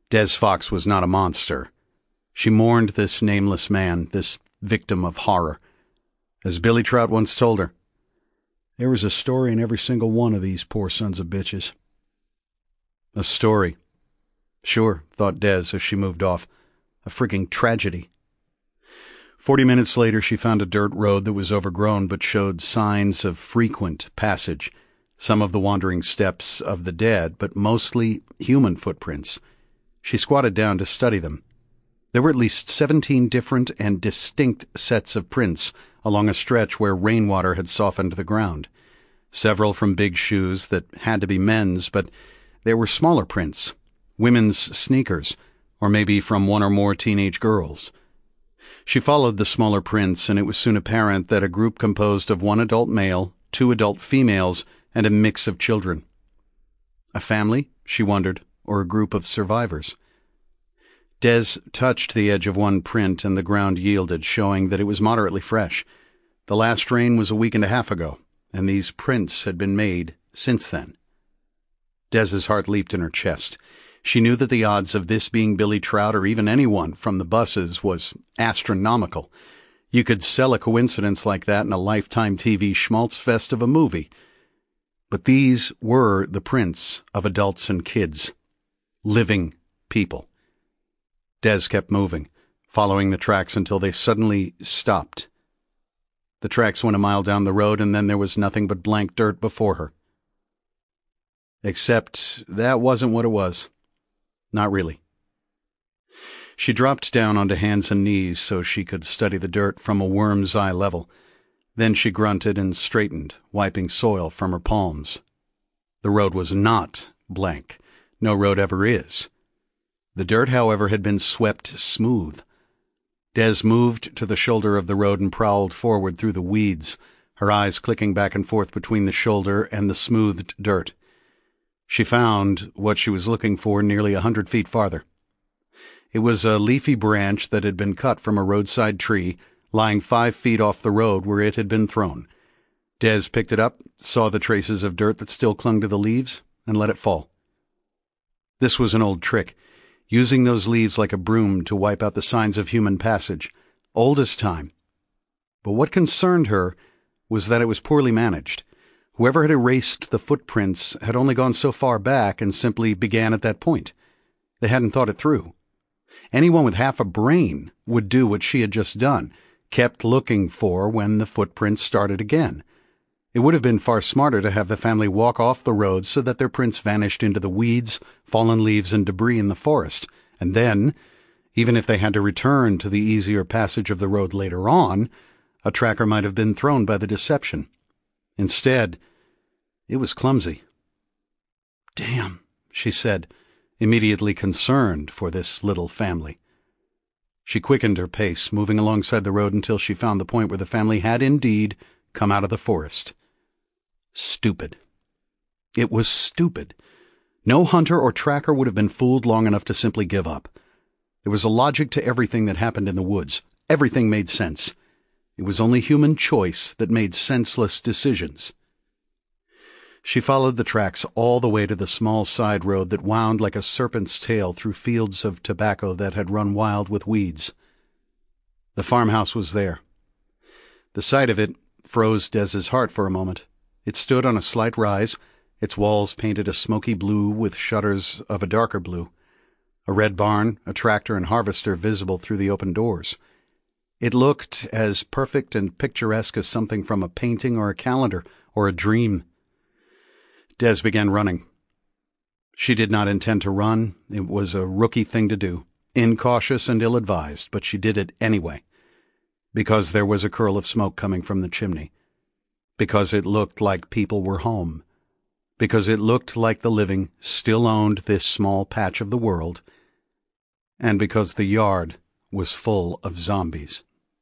Des Fox was not a monster. She mourned this nameless man, this victim of horror. As Billy Trout once told her, there was a story in every single one of these poor sons of bitches. A story. Sure, thought Des as she moved off. A freaking tragedy. 40 minutes later, she found a dirt road that was overgrown but showed signs of frequent passage. Some of the wandering steps of the dead, but mostly human footprints. She squatted down to study them. There were at least 17 different and distinct sets of prints along a stretch where rainwater had softened the ground. Several from big shoes that had to be men's, but there were smaller prints, women's sneakers, or maybe from one or more teenage girls. She followed the smaller prints, and it was soon apparent that a group composed of one adult male, 2 adult females, and a mix of children. A family, she wondered, or a group of survivors. Des touched the edge of one print, and the ground yielded, showing that it was moderately fresh. The last rain was a week and a half ago, and these prints had been made since then. Des's heart leaped in her chest. She knew that the odds of this being Billy Trout or even anyone from the buses was astronomical. You could sell a coincidence like that in a Lifetime TV schmaltz fest of a movie. But these were the prints of adults and kids. Living people. Des kept moving, following the tracks until they suddenly stopped. The tracks went a mile down the road, and then there was nothing but blank dirt before her. Except that wasn't what it was. Not really. She dropped down onto hands and knees so she could study the dirt from a worm's eye level. Then she grunted and straightened, wiping soil from her palms. The road was not blank. No road ever is. The dirt, however, had been swept smooth. Des moved to the shoulder of the road and prowled forward through the weeds, her eyes clicking back and forth between the shoulder and the smoothed dirt. She found what she was looking for nearly 100 feet farther. It was a leafy branch that had been cut from a roadside tree, lying 5 feet off the road where it had been thrown. Des picked it up, saw the traces of dirt that still clung to the leaves, and let it fall. This was an old trick, using those leaves like a broom to wipe out the signs of human passage. Old as time. But what concerned her was that it was poorly managed. Whoever had erased the footprints had only gone so far back and simply began at that point. They hadn't thought it through. Anyone with half a brain would do what she had just done, kept looking for when the footprints started again. It would have been far smarter to have the family walk off the road so that their prints vanished into the weeds, fallen leaves, and debris in the forest, and then, even if they had to return to the easier passage of the road later on, a tracker might have been thrown by the deception. Instead, it was clumsy. "Damn," she said, immediately concerned for this little family. She quickened her pace, moving alongside the road until she found the point where the family had indeed come out of the forest. Stupid. It was stupid. No hunter or tracker would have been fooled long enough to simply give up. There was a logic to everything that happened in the woods. Everything made sense. It was only human choice that made senseless decisions. She followed the tracks all the way to the small side road that wound like a serpent's tail through fields of tobacco that had run wild with weeds. The farmhouse was there. The sight of it froze Des's heart for a moment. It stood on a slight rise, its walls painted a smoky blue with shutters of a darker blue. A red barn, a tractor, and harvester visible through the open doors. It looked as perfect and picturesque as something from a painting or a calendar or a dream. Des began running. She did not intend to run. It was a rookie thing to do, incautious and ill-advised, but she did it anyway. Because there was a curl of smoke coming from the chimney. Because it looked like people were home. Because it looked like the living still owned this small patch of the world. And because the yard was full of zombies.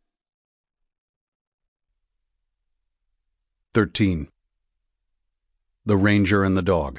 13. The Ranger and the Dog.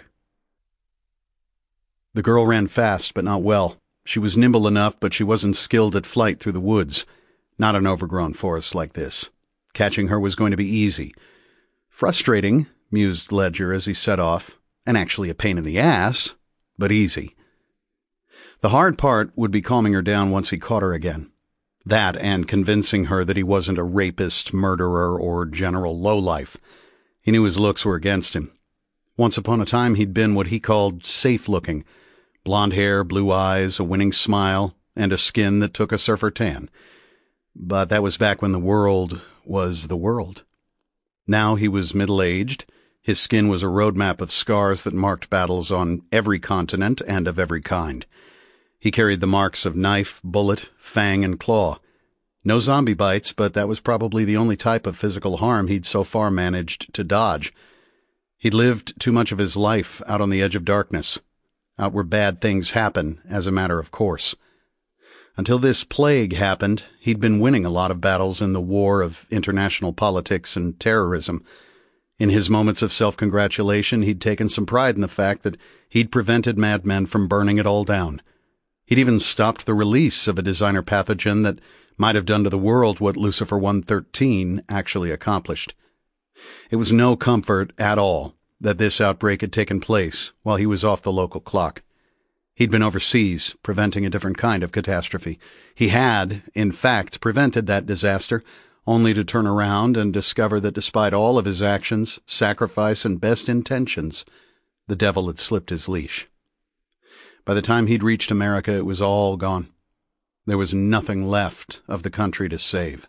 The girl ran fast, but not well. She was nimble enough, but she wasn't skilled at flight through the woods. Not an overgrown forest like this. Catching her was going to be easy. Frustrating, mused Ledger as he set off, and actually a pain in the ass, but easy. The hard part would be calming her down once he caught her again. That and convincing her that he wasn't a rapist, murderer, or general lowlife. He knew his looks were against him. Once upon a time he'd been what he called safe-looking. Blonde hair, blue eyes, a winning smile, and a skin that took a surfer tan. But that was back when the world was the world. Now he was middle-aged. His skin was a roadmap of scars that marked battles on every continent and of every kind. He carried the marks of knife, bullet, fang, and claw. No zombie bites, but that was probably the only type of physical harm he'd so far managed to dodge. He'd lived too much of his life out on the edge of darkness, out where bad things happen as a matter of course. Until this plague happened, he'd been winning a lot of battles in the war of international politics and terrorism. In his moments of self-congratulation, he'd taken some pride in the fact that he'd prevented madmen from burning it all down. He'd even stopped the release of a designer pathogen that might have done to the world what Lucifer 113 actually accomplished. It was no comfort at all that this outbreak had taken place while he was off the local clock. He'd been overseas, preventing a different kind of catastrophe. He had, in fact, prevented that disaster, only to turn around and discover that despite all of his actions, sacrifice, and best intentions, the devil had slipped his leash. By the time he'd reached America, it was all gone. There was nothing left of the country to save.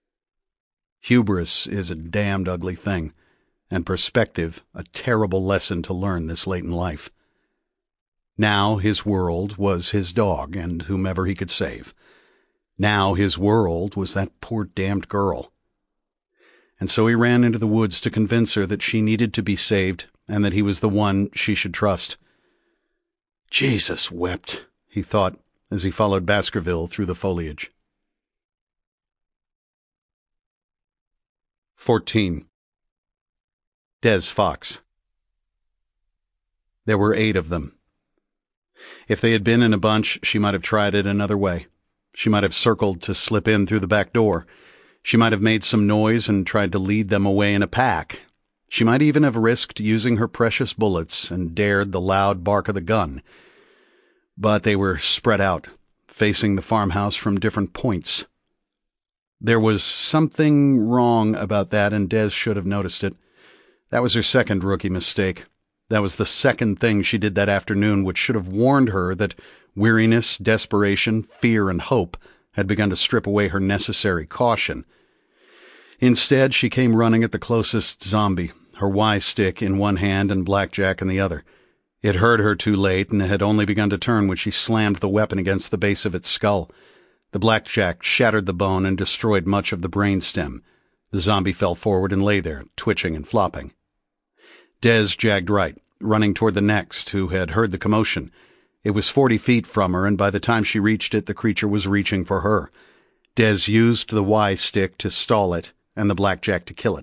Hubris is a damned ugly thing, and perspective a terrible lesson to learn this late in life. Now his world was his dog and whomever he could save. Now his world was that poor damned girl. And so he ran into the woods to convince her that she needed to be saved and that he was the one she should trust. Jesus wept, he thought, as he followed Baskerville through the foliage. 14. Des Fox. There were 8 of them. If they had been in a bunch, she might have tried it another way. She might have circled to slip in through the back door. She might have made some noise and tried to lead them away in a pack. She might even have risked using her precious bullets and dared the loud bark of the gun. But they were spread out, facing the farmhouse from different points. There was something wrong about that, and Des should have noticed it. That was her second rookie mistake. That was the second thing she did that afternoon which should have warned her that weariness, desperation, fear, and hope had begun to strip away her necessary caution. Instead, she came running at the closest zombie, her Y-stick in one hand and blackjack in the other. It heard her too late and had only begun to turn when she slammed the weapon against the base of its skull. The blackjack shattered the bone and destroyed much of the brainstem. The zombie fell forward and lay there, twitching and flopping. Des jagged right, running toward the next, who had heard the commotion. It was 40 feet from her, and by the time she reached it, the creature was reaching for her. Des used the Y-stick to stall it, and the blackjack to kill it.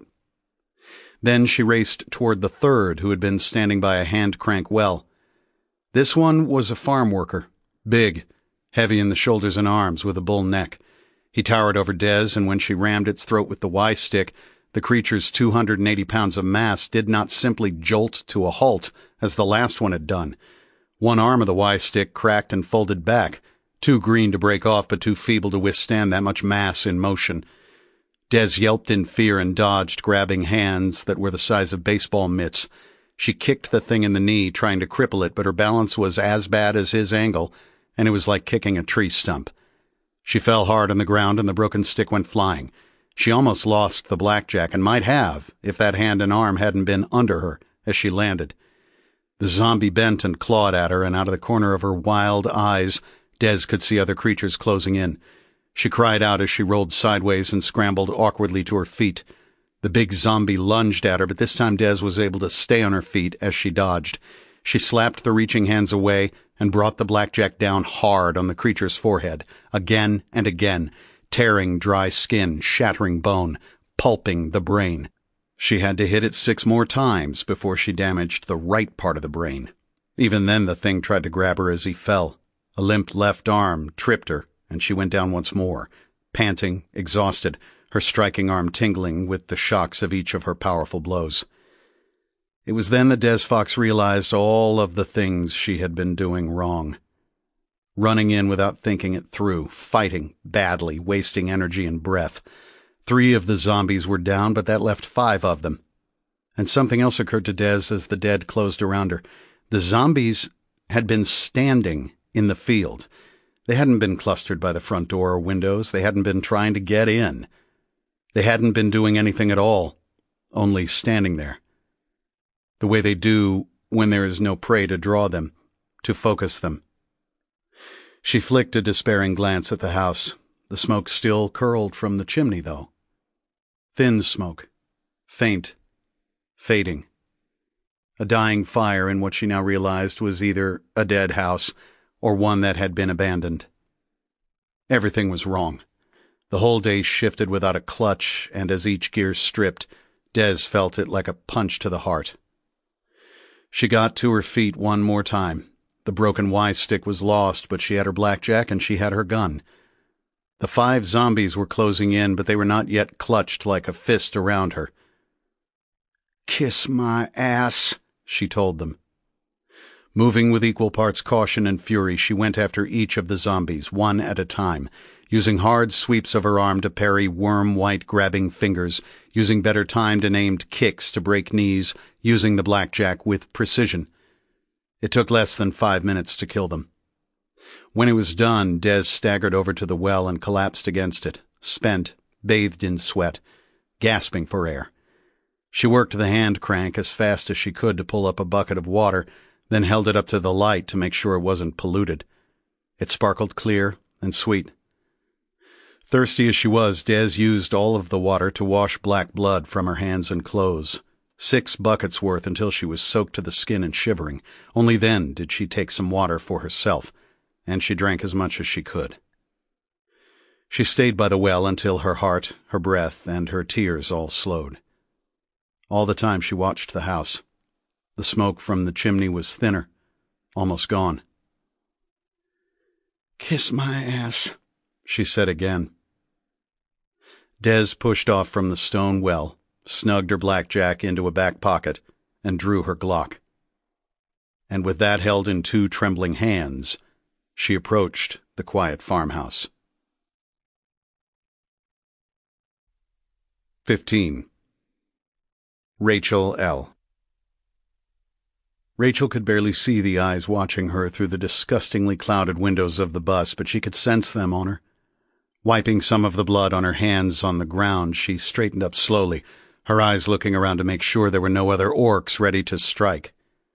Then she raced toward the third, who had been standing by a hand-crank well. This one was a farm worker, big, heavy in the shoulders and arms, with a bull neck. He towered over Des, and when she rammed its throat with the Y-stick, the creature's 280 pounds of mass did not simply jolt to a halt, as the last one had done. One arm of the Y-stick cracked and folded back, too green to break off but too feeble to withstand that much mass in motion. Des yelped in fear and dodged, grabbing hands that were the size of baseball mitts. She kicked the thing in the knee, trying to cripple it, but her balance was as bad as his angle, and it was like kicking a tree stump. She fell hard on the ground, and the broken stick went flying. She almost lost the blackjack, and might have, if that hand and arm hadn't been under her as she landed. The zombie bent and clawed at her, and out of the corner of her wild eyes, Des could see other creatures closing in. She cried out as she rolled sideways and scrambled awkwardly to her feet. The big zombie lunged at her, but this time Des was able to stay on her feet as she dodged. She slapped the reaching hands away and brought the blackjack down hard on the creature's forehead, again and again, tearing dry skin, shattering bone, pulping the brain. She had to hit it 6 more times before she damaged the right part of the brain. Even then the thing tried to grab her as he fell. A limp left arm tripped her, and she went down once more, panting, exhausted, her striking arm tingling with the shocks of each of her powerful blows. It was then that Des Fox realized all of the things she had been doing wrong. running in without thinking it through, fighting badly, wasting energy and breath. 3 of the zombies were down, but that left 5 of them. And something else occurred to Des as the dead closed around her. The zombies had been standing in the field. They hadn't been clustered by the front door or windows. They hadn't been trying to get in. They hadn't been doing anything at all, only standing there. The way they do when there is no prey to draw them, to focus them. She flicked a despairing glance at the house. The smoke still curled from the chimney, though. Thin smoke. Faint. Fading. A dying fire in what she now realized was either a dead house or one that had been abandoned. Everything was wrong. The whole day shifted without a clutch, and as each gear stripped, Des felt it like a punch to the heart. She got to her feet one more time. The broken Y-stick was lost, but she had her blackjack and she had her gun. The 5 zombies were closing in, but they were not yet clutched like a fist around her. "Kiss my ass," she told them. Moving with equal parts caution and fury, she went after each of the zombies, one at a time, using hard sweeps of her arm to parry worm-white grabbing fingers, using better timed and aimed kicks to break knees, using the blackjack with precision. It took less than 5 minutes to kill them. When it was done, Des staggered over to the well and collapsed against it, spent, bathed in sweat, gasping for air. She worked the hand crank as fast as she could to pull up a bucket of water, then held it up to the light to make sure it wasn't polluted. It sparkled clear and sweet. Thirsty as she was, Des used all of the water to wash black blood from her hands and clothes. 6 buckets worth until she was soaked to the skin and shivering. Only then did she take some water for herself, and she drank as much as she could. She stayed by the well until her heart, her breath, and her tears all slowed. All the time she watched the house. The smoke from the chimney was thinner, almost gone. "Kiss my ass," she said again. Des pushed off from the stone well, snugged her blackjack into a back pocket, and drew her Glock. And with that held in 2 trembling hands, she approached the quiet farmhouse. 15. Rachel L. Rachel could barely see the eyes watching her through the disgustingly clouded windows of the bus, but she could sense them on her. Wiping some of the blood on her hands on the ground, she straightened up slowly, her eyes looking around to make sure there were no other orcs ready to strike.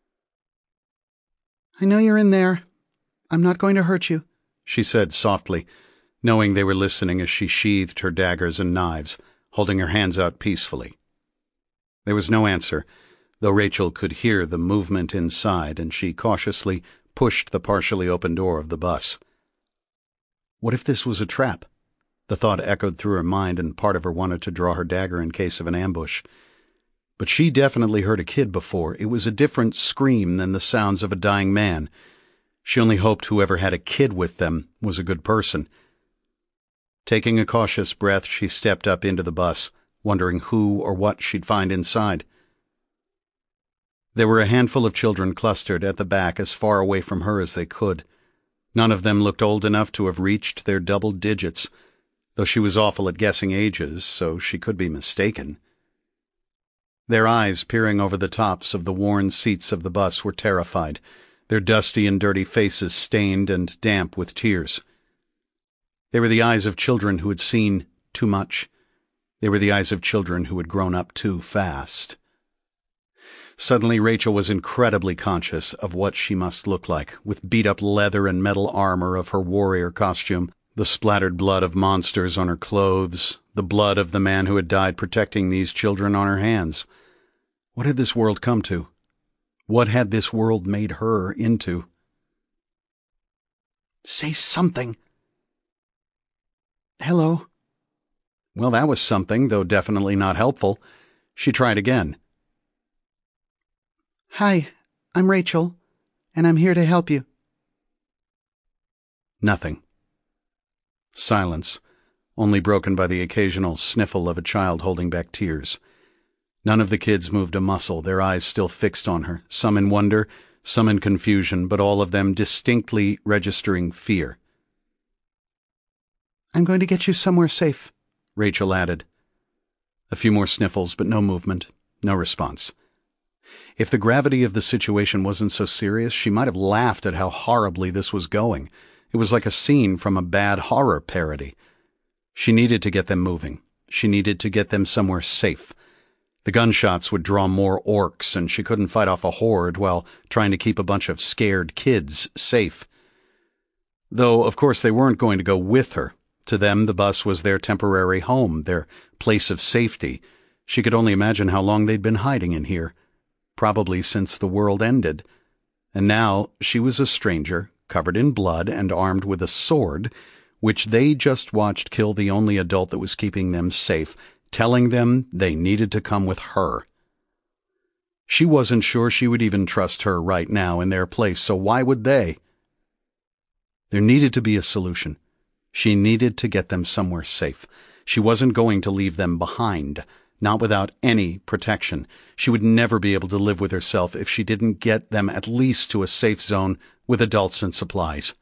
"I know you're in there. I'm not going to hurt you," she said softly, knowing they were listening as she sheathed her daggers and knives, holding her hands out peacefully. There was no answer, though Rachel could hear the movement inside, and she cautiously pushed the partially open door of the bus. What if this was a trap? The thought echoed through her mind, and part of her wanted to draw her dagger in case of an ambush. But she definitely heard a kid before. It was a different scream than the sounds of a dying man. She only hoped whoever had a kid with them was a good person. Taking a cautious breath, she stepped up into the bus, wondering who or what she'd find inside. There were a handful of children clustered at the back as far away from her as they could. None of them looked old enough to have reached their double digits, though she was awful at guessing ages, so she could be mistaken. Their eyes, peering over the tops of the worn seats of the bus, were terrified, their dusty and dirty faces stained and damp with tears. They were the eyes of children who had seen too much. They were the eyes of children who had grown up too fast. Suddenly Rachel was incredibly conscious of what she must look like, with beat-up leather and metal armor of her warrior costume, the splattered blood of monsters on her clothes, the blood of the man who had died protecting these children on her hands. What had this world come to? What had this world made her into? "Say something." "Hello." Well, that was something, though definitely not helpful. She tried again. "Hi, I'm Rachel, and I'm here to help you." Nothing. Silence, only broken by the occasional sniffle of a child holding back tears. None of the kids moved a muscle, their eyes still fixed on her, some in wonder, some in confusion, but all of them distinctly registering fear. "I'm going to get you somewhere safe," Rachel added. A few more sniffles, but no movement, no response. If the gravity of the situation wasn't so serious, she might have laughed at how horribly this was going. It was like a scene from a bad horror parody. She needed to get them moving. She needed to get them somewhere safe. The gunshots would draw more orcs, and she couldn't fight off a horde while trying to keep a bunch of scared kids safe. Though, of course, they weren't going to go with her. To them, the bus was their temporary home, their place of safety. She could only imagine how long they'd been hiding in here. Probably since the world ended. And now she was a stranger, covered in blood and armed with a sword, which they just watched kill the only adult that was keeping them safe, telling them they needed to come with her. She wasn't sure she would even trust her right now in their place, so why would they? There needed to be a solution. She needed to get them somewhere safe. She wasn't going to leave them behind, not without any protection. She would never be able to live with herself if she didn't get them at least to a safe zone with adults and supplies.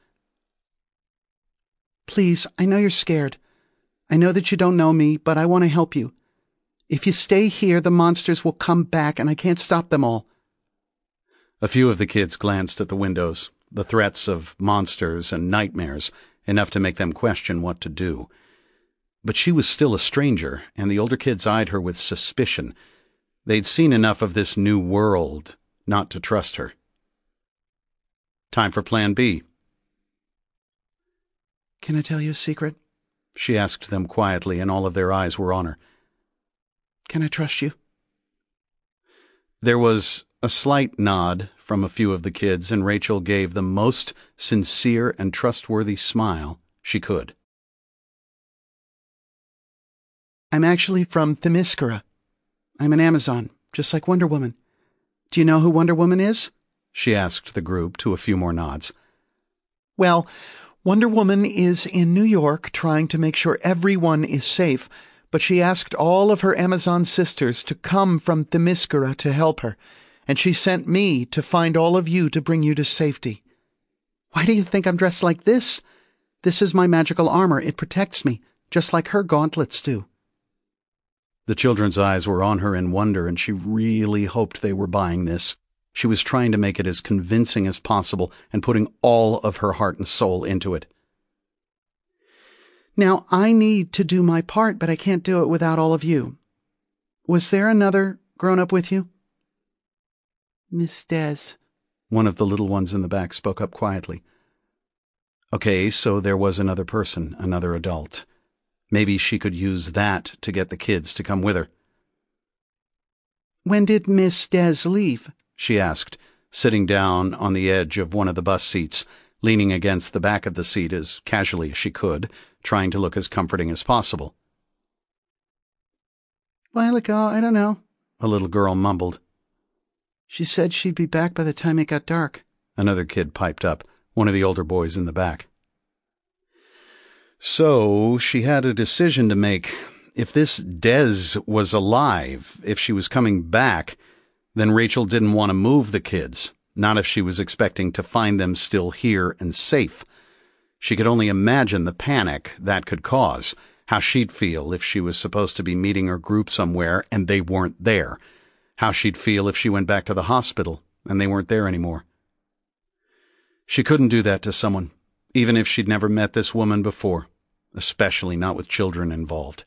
"Please, I know you're scared. I know that you don't know me, but I want to help you. If you stay here, the monsters will come back, and I can't stop them all." A few of the kids glanced at the windows, the threats of monsters and nightmares, enough to make them question what to do. But she was still a stranger, and the older kids eyed her with suspicion. They'd seen enough of this new world not to trust her. Time for Plan B. "Can I tell you a secret?" she asked them quietly, and all of their eyes were on her. "Can I trust you?" There was a slight nod from a few of the kids, and Rachel gave the most sincere and trustworthy smile she could. "I'm actually from Themyscira. I'm an Amazon, just like Wonder Woman. Do you know who Wonder Woman is?" she asked the group, to a few more nods. "Well, Wonder Woman is in New York trying to make sure everyone is safe, but she asked all of her Amazon sisters to come from Themyscira to help her, and she sent me to find all of you to bring you to safety. Why do you think I'm dressed like this? This is my magical armor. It protects me, just like her gauntlets do." The children's eyes were on her in wonder, and she really hoped they were buying this. She was trying to make it as convincing as possible and putting all of her heart and soul into it. "Now, I need to do my part, but I can't do it without all of you. Was there another grown-up with you?" "Miss Des," one of the little ones in the back spoke up quietly. Okay, so there was another person, another adult. Maybe she could use that to get the kids to come with her. "When did Miss Des leave?" she asked, sitting down on the edge of one of the bus seats, leaning against the back of the seat as casually as she could, trying to look as comforting as possible. "While ago, I don't know," a little girl mumbled. "She said she'd be back by the time it got dark," another kid piped up, one of the older boys in the back. So she had a decision to make. If this Des was alive, if she was coming back, then Rachel didn't want to move the kids, not if she was expecting to find them still here and safe. She could only imagine the panic that could cause, how she'd feel if she was supposed to be meeting her group somewhere and they weren't there, how she'd feel if she went back to the hospital and they weren't there anymore. She couldn't do that to someone, even if she'd never met this woman before, especially not with children involved.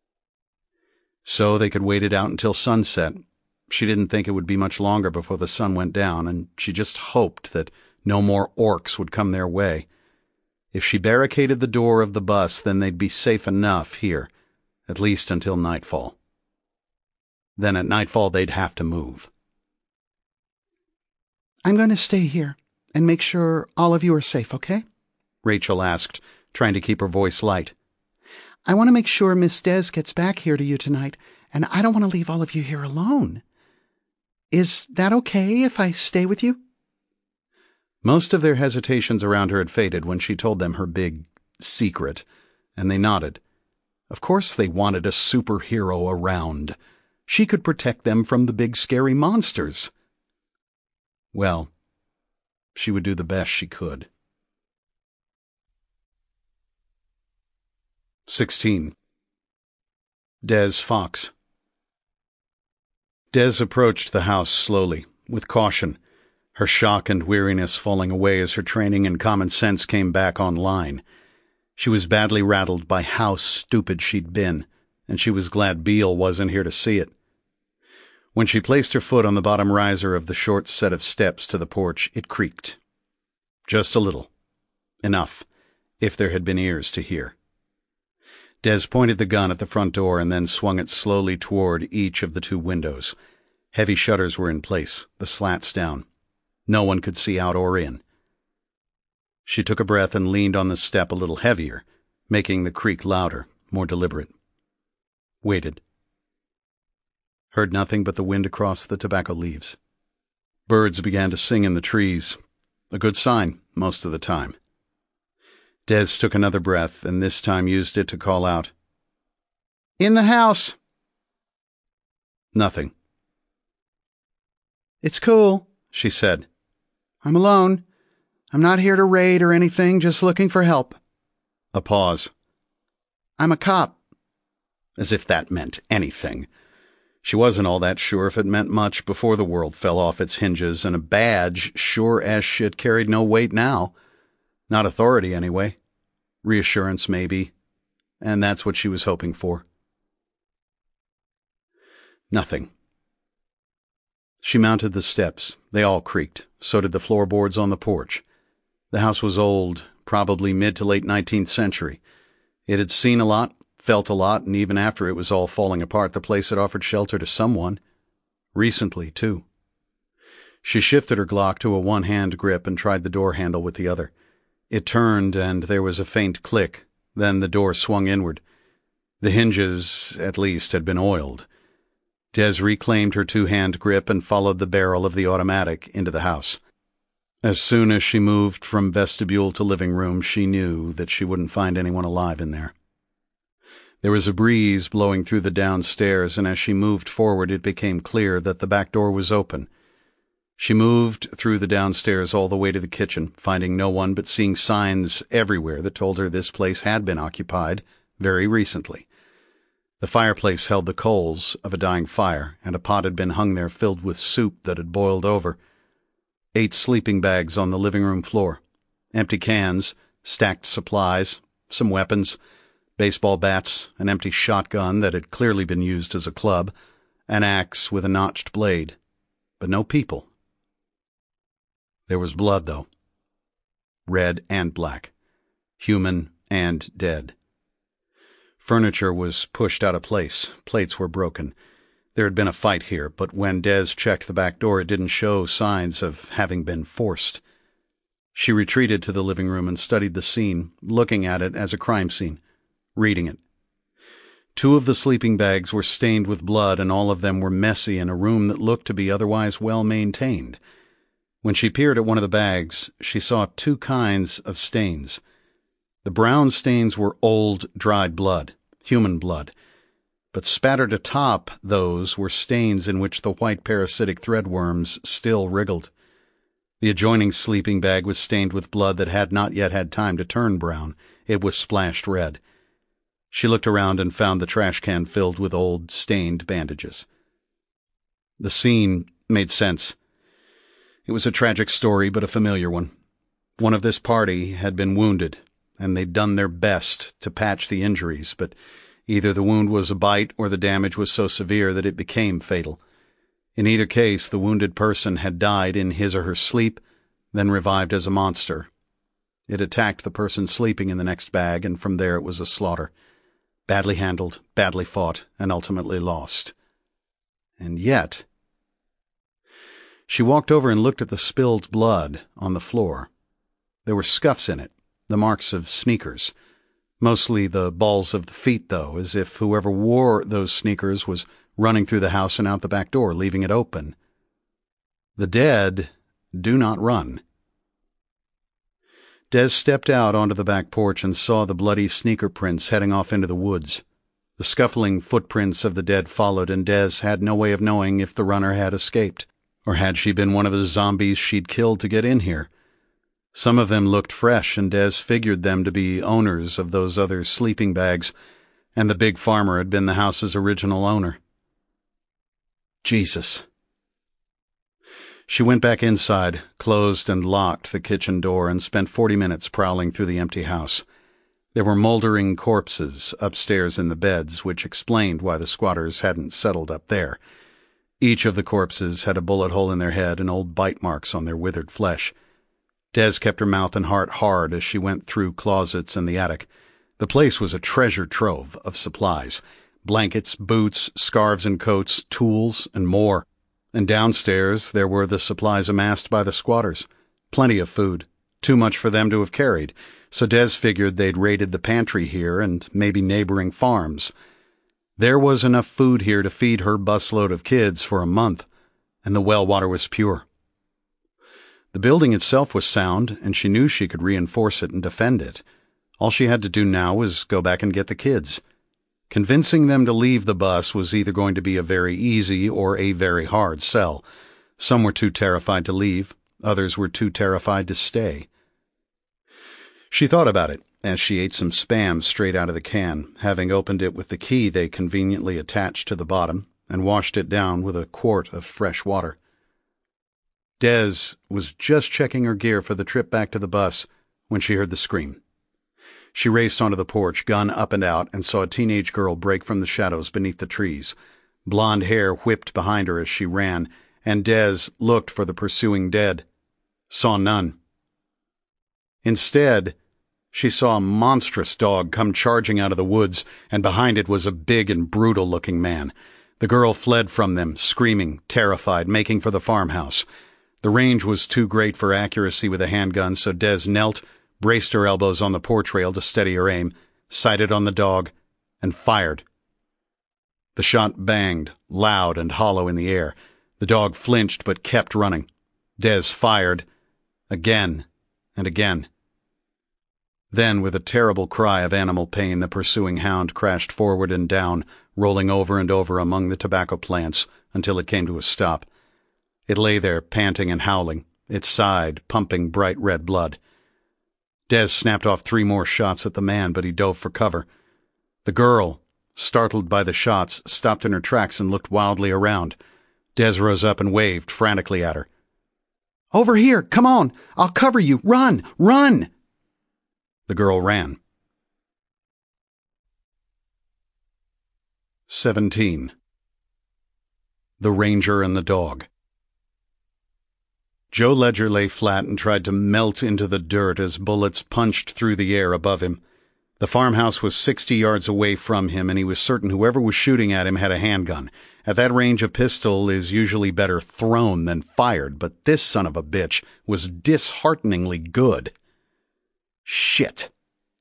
So they could wait it out until sunset. She didn't think it would be much longer before the sun went down, and she just hoped that no more orcs would come their way. If she barricaded the door of the bus, then they'd be safe enough here, at least until nightfall. Then at nightfall they'd have to move. "I'm going to stay here and make sure all of you are safe, okay?" Rachel asked, trying to keep her voice light. "I want to make sure Miss Des gets back here to you tonight, and I don't want to leave all of you here alone. Is that okay if I stay with you?" Most of their hesitations around her had faded when she told them her big secret, and they nodded. Of course they wanted a superhero around. She could protect them from the big scary monsters. Well, She would do the best she could. 16. Des Fox. Des approached the house slowly, with caution, her shock and weariness falling away as her training and common sense came back online. She was badly rattled by how stupid she'd been, and she was glad Beale wasn't here to see it. When she placed her foot on the bottom riser of the short set of steps to the porch, it creaked. Just a little. Enough, if there had been ears to hear. Des pointed the gun at the front door and then swung it slowly toward each of the 2 windows. Heavy shutters were in place, the slats down. No one could see out or in. She took a breath and leaned on the step a little heavier, making the creak louder, more deliberate. Waited. Heard nothing but the wind across the tobacco leaves. Birds began to sing in the trees. A good sign, most of the time. Des took another breath, and this time used it to call out, "In the house!" Nothing. "It's cool," she said. "I'm alone. I'm not here to raid or anything, just looking for help." A pause. "I'm a cop." As if that meant anything. She wasn't all that sure if it meant much before the world fell off its hinges, and a badge sure as shit carried no weight now. Not authority, anyway. Reassurance, maybe. And that's what she was hoping for. Nothing. She mounted the steps. They all creaked. So did the floorboards on the porch. The house was old, probably mid to late 19th century. It had seen a lot, felt a lot, and even after it was all falling apart, the place had offered shelter to someone. Recently, too. She shifted her Glock to a one-hand grip and tried the door handle with the other. It turned, and there was a faint click. Then the door swung inward. The hinges, at least, had been oiled. Des reclaimed her 2-hand grip and followed the barrel of the automatic into the house. As soon as she moved from vestibule to living room, she knew that she wouldn't find anyone alive in there. There was a breeze blowing through the downstairs, and as she moved forward, it became clear that the back door was open. She moved through the downstairs all the way to the kitchen, finding no one but seeing signs everywhere that told her this place had been occupied very recently. The fireplace held the coals of a dying fire, and a pot had been hung there filled with soup that had boiled over. 8 sleeping bags on the living room floor. Empty cans, stacked supplies, some weapons, baseball bats, an empty shotgun that had clearly been used as a club, an axe with a notched blade. But no people. There was blood, though. Red and black. Human and dead. Furniture was pushed out of place. Plates were broken. There had been a fight here, but when Des checked the back door, it didn't show signs of having been forced. She retreated to the living room and studied the scene, looking at it as a crime scene, reading it. 2 of the sleeping bags were stained with blood, and all of them were messy in a room that looked to be otherwise well maintained. When she peered at one of the bags, she saw 2 kinds of stains. The brown stains were old, dried blood, human blood, but spattered atop those were stains in which the white parasitic threadworms still wriggled. The adjoining sleeping bag was stained with blood that had not yet had time to turn brown. It was splashed red. She looked around and found the trash can filled with old, stained bandages. The scene made sense. It was a tragic story, but a familiar one. One of this party had been wounded, and they'd done their best to patch the injuries, but either the wound was a bite or the damage was so severe that it became fatal. In either case, the wounded person had died in his or her sleep, then revived as a monster. It attacked the person sleeping in the next bag, and from there it was a slaughter. Badly handled, badly fought, and ultimately lost. And yet... She walked over and looked at the spilled blood on the floor. There were scuffs in it, the marks of sneakers. Mostly the balls of the feet, though, as if whoever wore those sneakers was running through the house and out the back door, leaving it open. The dead do not run. Des stepped out onto the back porch and saw the bloody sneaker prints heading off into the woods. The scuffling footprints of the dead followed, and Des had no way of knowing if the runner had escaped, or had she been one of the zombies she'd killed to get in here. Some of them looked fresh, and Des figured them to be owners of those other sleeping bags, and the big farmer had been the house's original owner. Jesus. She went back inside, closed and locked the kitchen door, and spent 40 minutes prowling through the empty house. There were moldering corpses upstairs in the beds, which explained why the squatters hadn't settled up there. Each of the corpses had a bullet hole in their head and old bite marks on their withered flesh. Des kept her mouth and heart hard as she went through closets and the attic. The place was a treasure trove of supplies: blankets, boots, scarves and coats, tools, and more. And downstairs there were the supplies amassed by the squatters. Plenty of food, too much for them to have carried, so Des figured they'd raided the pantry here and maybe neighboring farms. There was enough food here to feed her busload of kids for a month, and the well water was pure. The building itself was sound, and she knew she could reinforce it and defend it. All she had to do now was go back and get the kids. Convincing them to leave the bus was either going to be a very easy or a very hard sell. Some were too terrified to leave, others were too terrified to stay. She thought about it as she ate some Spam straight out of the can, having opened it with the key they conveniently attached to the bottom, and washed it down with a quart of fresh water. Des was just checking her gear for the trip back to the bus when she heard the scream. She raced onto the porch, gun up and out, and saw a teenage girl break from the shadows beneath the trees. Blonde hair whipped behind her as she ran, and Des looked for the pursuing dead. Saw none. Instead, she saw a monstrous dog come charging out of the woods, and behind it was a big and brutal-looking man. The girl fled from them, screaming, terrified, making for the farmhouse. The range was too great for accuracy with a handgun, so Des knelt, braced her elbows on the porch rail to steady her aim, sighted on the dog, and fired. The shot banged, loud and hollow in the air. The dog flinched but kept running. Des fired, again and again. Then, with a terrible cry of animal pain, the pursuing hound crashed forward and down, rolling over and over among the tobacco plants until it came to a stop. It lay there, panting and howling, its side pumping bright red blood. Des snapped off 3 more shots at the man, but he dove for cover. The girl, startled by the shots, stopped in her tracks and looked wildly around. Des rose up and waved frantically at her. "Over here! Come on! I'll cover you! Run! Run!" The girl ran. 17. The Ranger and the Dog. Joe Ledger lay flat and tried to melt into the dirt as bullets punched through the air above him. The farmhouse was 60 yards away from him, and he was certain whoever was shooting at him had a handgun. At that range, a pistol is usually better thrown than fired, but this son of a bitch was dishearteningly good. Shit.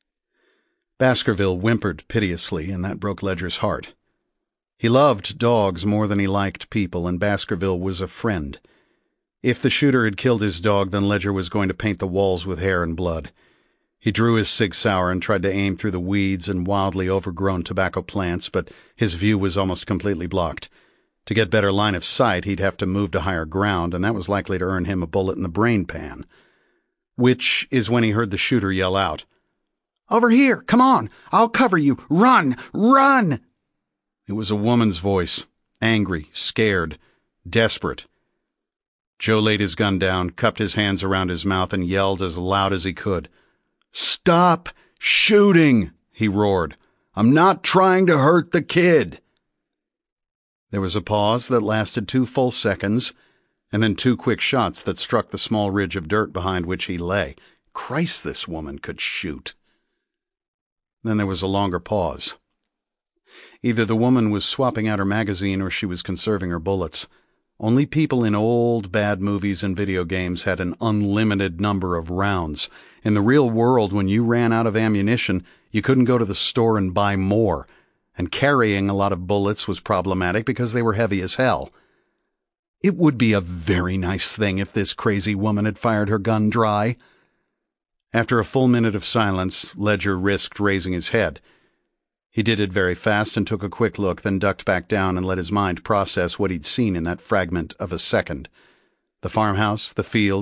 Baskerville whimpered piteously, and that broke Ledger's heart. He loved dogs more than he liked people, and Baskerville was a friend. If the shooter had killed his dog, then Ledger was going to paint the walls with hair and blood. He drew his Sig Sauer and tried to aim through the weeds and wildly overgrown tobacco plants, but his view was almost completely blocked. To get better line of sight, he'd have to move to higher ground, and that was likely to earn him a bullet in the brain pan. Which is when he heard the shooter yell out, "Over here! Come on! I'll cover you! Run! Run!" It was a woman's voice, angry, scared, desperate. Joe laid his gun down, cupped his hands around his mouth, and yelled as loud as he could. "Stop shooting!" he roared. "I'm not trying to hurt the kid." There was a pause that lasted 2 full seconds, and then 2 quick shots that struck the small ridge of dirt behind which he lay. Christ, this woman could shoot. Then there was a longer pause. Either the woman was swapping out her magazine or she was conserving her bullets. Only people in old, bad movies and video games had an unlimited number of rounds. In the real world, when you ran out of ammunition, you couldn't go to the store and buy more, and carrying a lot of bullets was problematic because they were heavy as hell. It would be a very nice thing if this crazy woman had fired her gun dry. After a full minute of silence, Ledger risked raising his head. He did it very fast and took a quick look, then ducked back down and let his mind process what he'd seen in that fragment of a second. The farmhouse, the field,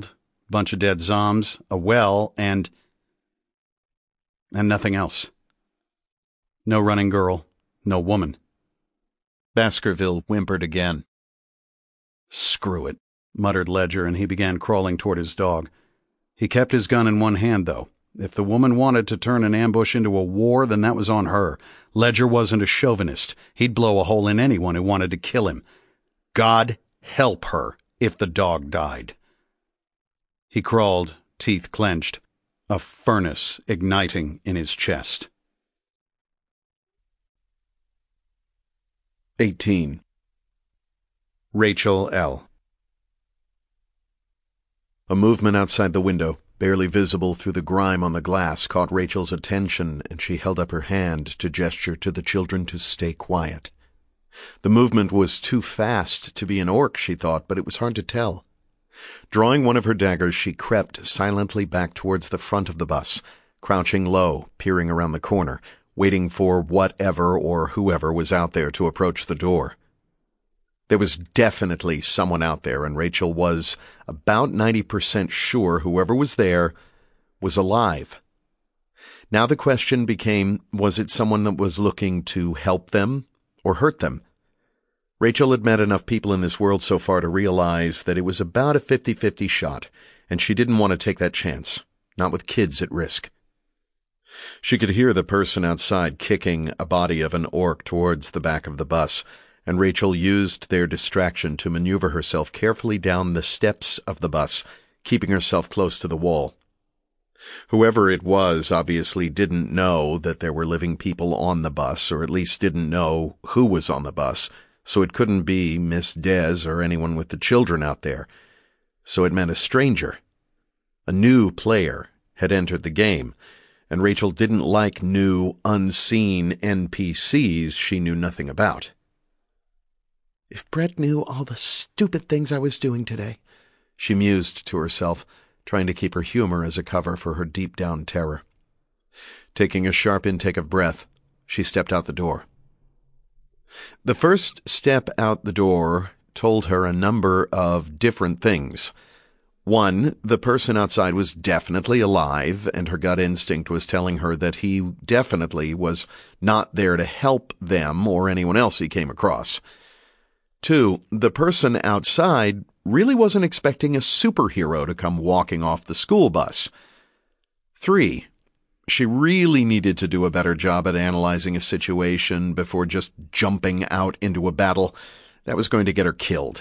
bunch of dead zombs, a well, and nothing else. No running girl, no woman. Baskerville whimpered again. "Screw it," muttered Ledger, and he began crawling toward his dog. He kept his gun in one hand, though. If the woman wanted to turn an ambush into a war, then that was on her. Ledger wasn't a chauvinist. He'd blow a hole in anyone who wanted to kill him. God help her if the dog died. He crawled, teeth clenched, a furnace igniting in his chest. 18. Rachel L. A movement outside the window, barely visible through the grime on the glass, caught Rachel's attention, and she held up her hand to gesture to the children to stay quiet. The movement was too fast to be an orc, she thought, but it was hard to tell. Drawing one of her daggers, she crept silently back towards the front of the bus, crouching low, peering around the corner, waiting for whatever or whoever was out there to approach the door. There was definitely someone out there, and Rachel was about 90% sure whoever was there was alive. Now the question became, was it someone that was looking to help them or hurt them? Rachel had met enough people in this world so far to realize that it was about a 50-50 shot, and she didn't want to take that chance, not with kids at risk. She could hear the person outside kicking a body of an orc towards the back of the bus, and Rachel used their distraction to maneuver herself carefully down the steps of the bus, keeping herself close to the wall. Whoever it was obviously didn't know that there were living people on the bus, or at least didn't know who was on the bus, so it couldn't be Miss Des or anyone with the children out there. So it meant a stranger. A new player had entered the game, and Rachel didn't like new, unseen NPCs she knew nothing about. If Brett knew all the stupid things I was doing today, she mused to herself, trying to keep her humor as a cover for her deep-down terror. Taking a sharp intake of breath, she stepped out the door. The first step out the door told her a number of different things. One, the person outside was definitely alive, and her gut instinct was telling her that he definitely was not there to help them or anyone else he came across. Two, the person outside really wasn't expecting a superhero to come walking off the school bus. Three, she really needed to do a better job at analyzing a situation before just jumping out into a battle that was going to get her killed.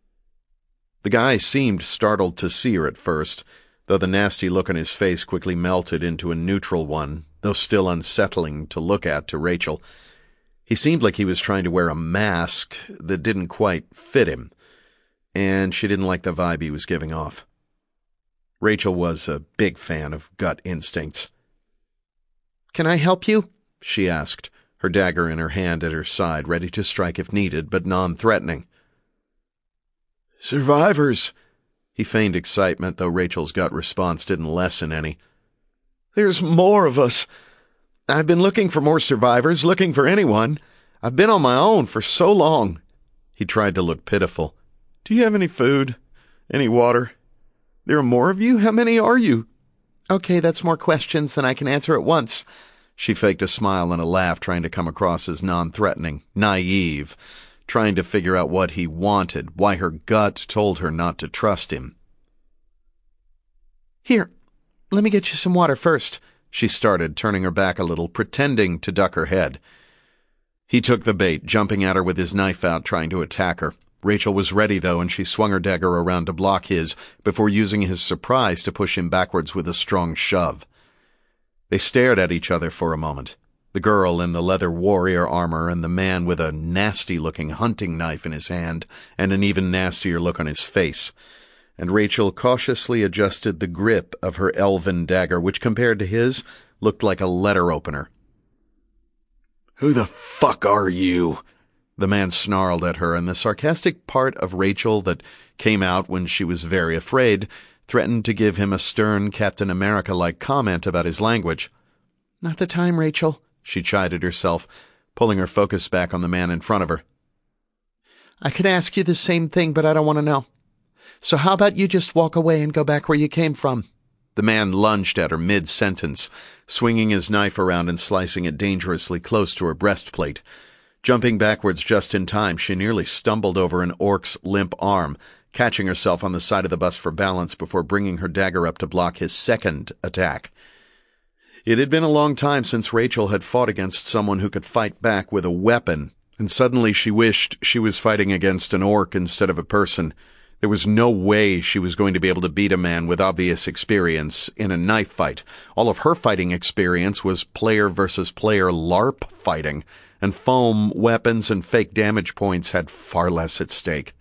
The guy seemed startled to see her at first, though the nasty look on his face quickly melted into a neutral one, though still unsettling to look at to Rachel. He seemed like he was trying to wear a mask that didn't quite fit him, and she didn't like the vibe he was giving off. Rachel was a big fan of gut instincts. "Can I help you?" she asked, her dagger in her hand at her side, ready to strike if needed, but non-threatening. "Survivors!" He feigned excitement, though Rachel's gut response didn't lessen any. "There's more of us. I've been looking for more survivors, looking for anyone. I've been on my own for so long." He tried to look pitiful. "Do you have any food? Any water? There are more of you? How many are you?" "Okay, that's more questions than I can answer at once." She faked a smile and a laugh, trying to come across as non-threatening, naive, trying to figure out what he wanted, why her gut told her not to trust him. "Here, let me get you some water first," she started, turning her back a little, pretending to duck her head. He took the bait, jumping at her with his knife out, trying to attack her. Rachel was ready, though, and she swung her dagger around to block his, before using his surprise to push him backwards with a strong shove. They stared at each other for a moment, the girl in the leather warrior armor and the man with a nasty-looking hunting knife in his hand and an even nastier look on his face, and Rachel cautiously adjusted the grip of her elven dagger, which compared to his looked like a letter opener. "Who the fuck are you?" The man snarled at her, and the sarcastic part of Rachel that came out when she was very afraid threatened to give him a stern Captain America-like comment about his language. "Not the time, Rachel," she chided herself, pulling her focus back on the man in front of her. "I could ask you the same thing, but I don't want to know. So how about you just walk away and go back where you came from?" The man lunged at her mid-sentence, swinging his knife around and slicing it dangerously close to her breastplate. Jumping backwards just in time, she nearly stumbled over an orc's limp arm, catching herself on the side of the bus for balance before bringing her dagger up to block his second attack. It had been a long time since Rachel had fought against someone who could fight back with a weapon, and suddenly she wished she was fighting against an orc instead of a person. There was no way she was going to be able to beat a man with obvious experience in a knife fight. All of her fighting experience was player versus player LARP fighting, and foam, weapons, and fake damage points had far less at stake.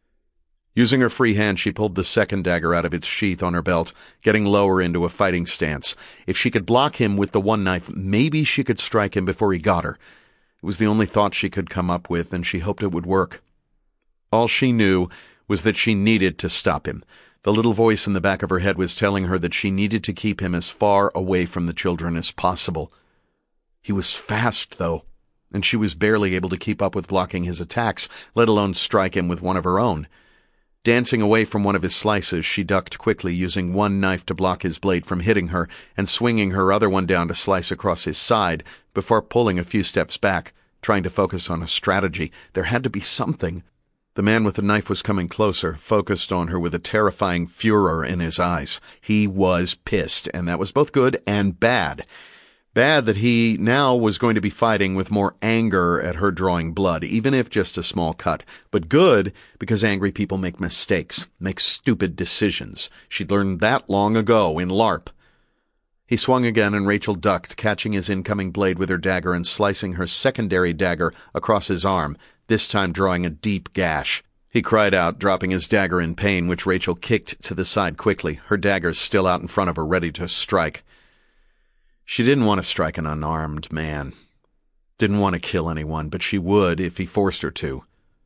Using her free hand, she pulled the second dagger out of its sheath on her belt, getting lower into a fighting stance. If she could block him with the one knife, maybe she could strike him before he got her. It was the only thought she could come up with, and she hoped it would work. All she knew was that she needed to stop him. The little voice in the back of her head was telling her that she needed to keep him as far away from the children as possible. He was fast, though, and she was barely able to keep up with blocking his attacks, let alone strike him with one of her own. Dancing away from one of his slices, she ducked quickly, using one knife to block his blade from hitting her and swinging her other one down to slice across his side before pulling a few steps back, trying to focus on a strategy. There had to be something. The man with the knife was coming closer, focused on her with a terrifying furor in his eyes. He was pissed, and that was both good and bad. Bad that he now was going to be fighting with more anger at her drawing blood, even if just a small cut. But good because angry people make mistakes, make stupid decisions. She'd learned that long ago in LARP. He swung again, and Rachel ducked, catching his incoming blade with her dagger and slicing her secondary dagger across his arm, this time drawing a deep gash. He cried out, dropping his dagger in pain, which Rachel kicked to the side quickly, her dagger still out in front of her, ready to strike. She didn't want to strike an unarmed man. Didn't want to kill anyone, but she would if he forced her to.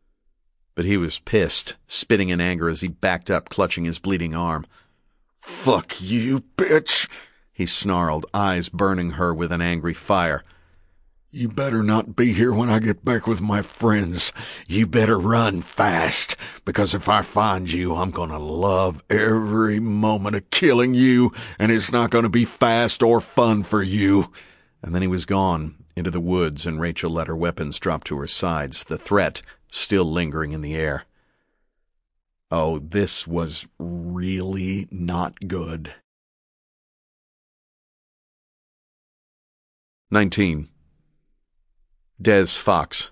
But he was pissed, spitting in anger as he backed up, clutching his bleeding arm. "Fuck you, bitch!" he snarled, eyes burning her with an angry fire. "You better not be here when I get back with my friends. You better run fast, because if I find you, I'm gonna love every moment of killing you, and it's not gonna be fast or fun for you." And then he was gone into the woods, and Rachel let her weapons drop to her sides, the threat still lingering in the air. Oh, this was really not good. 19. Des Fox.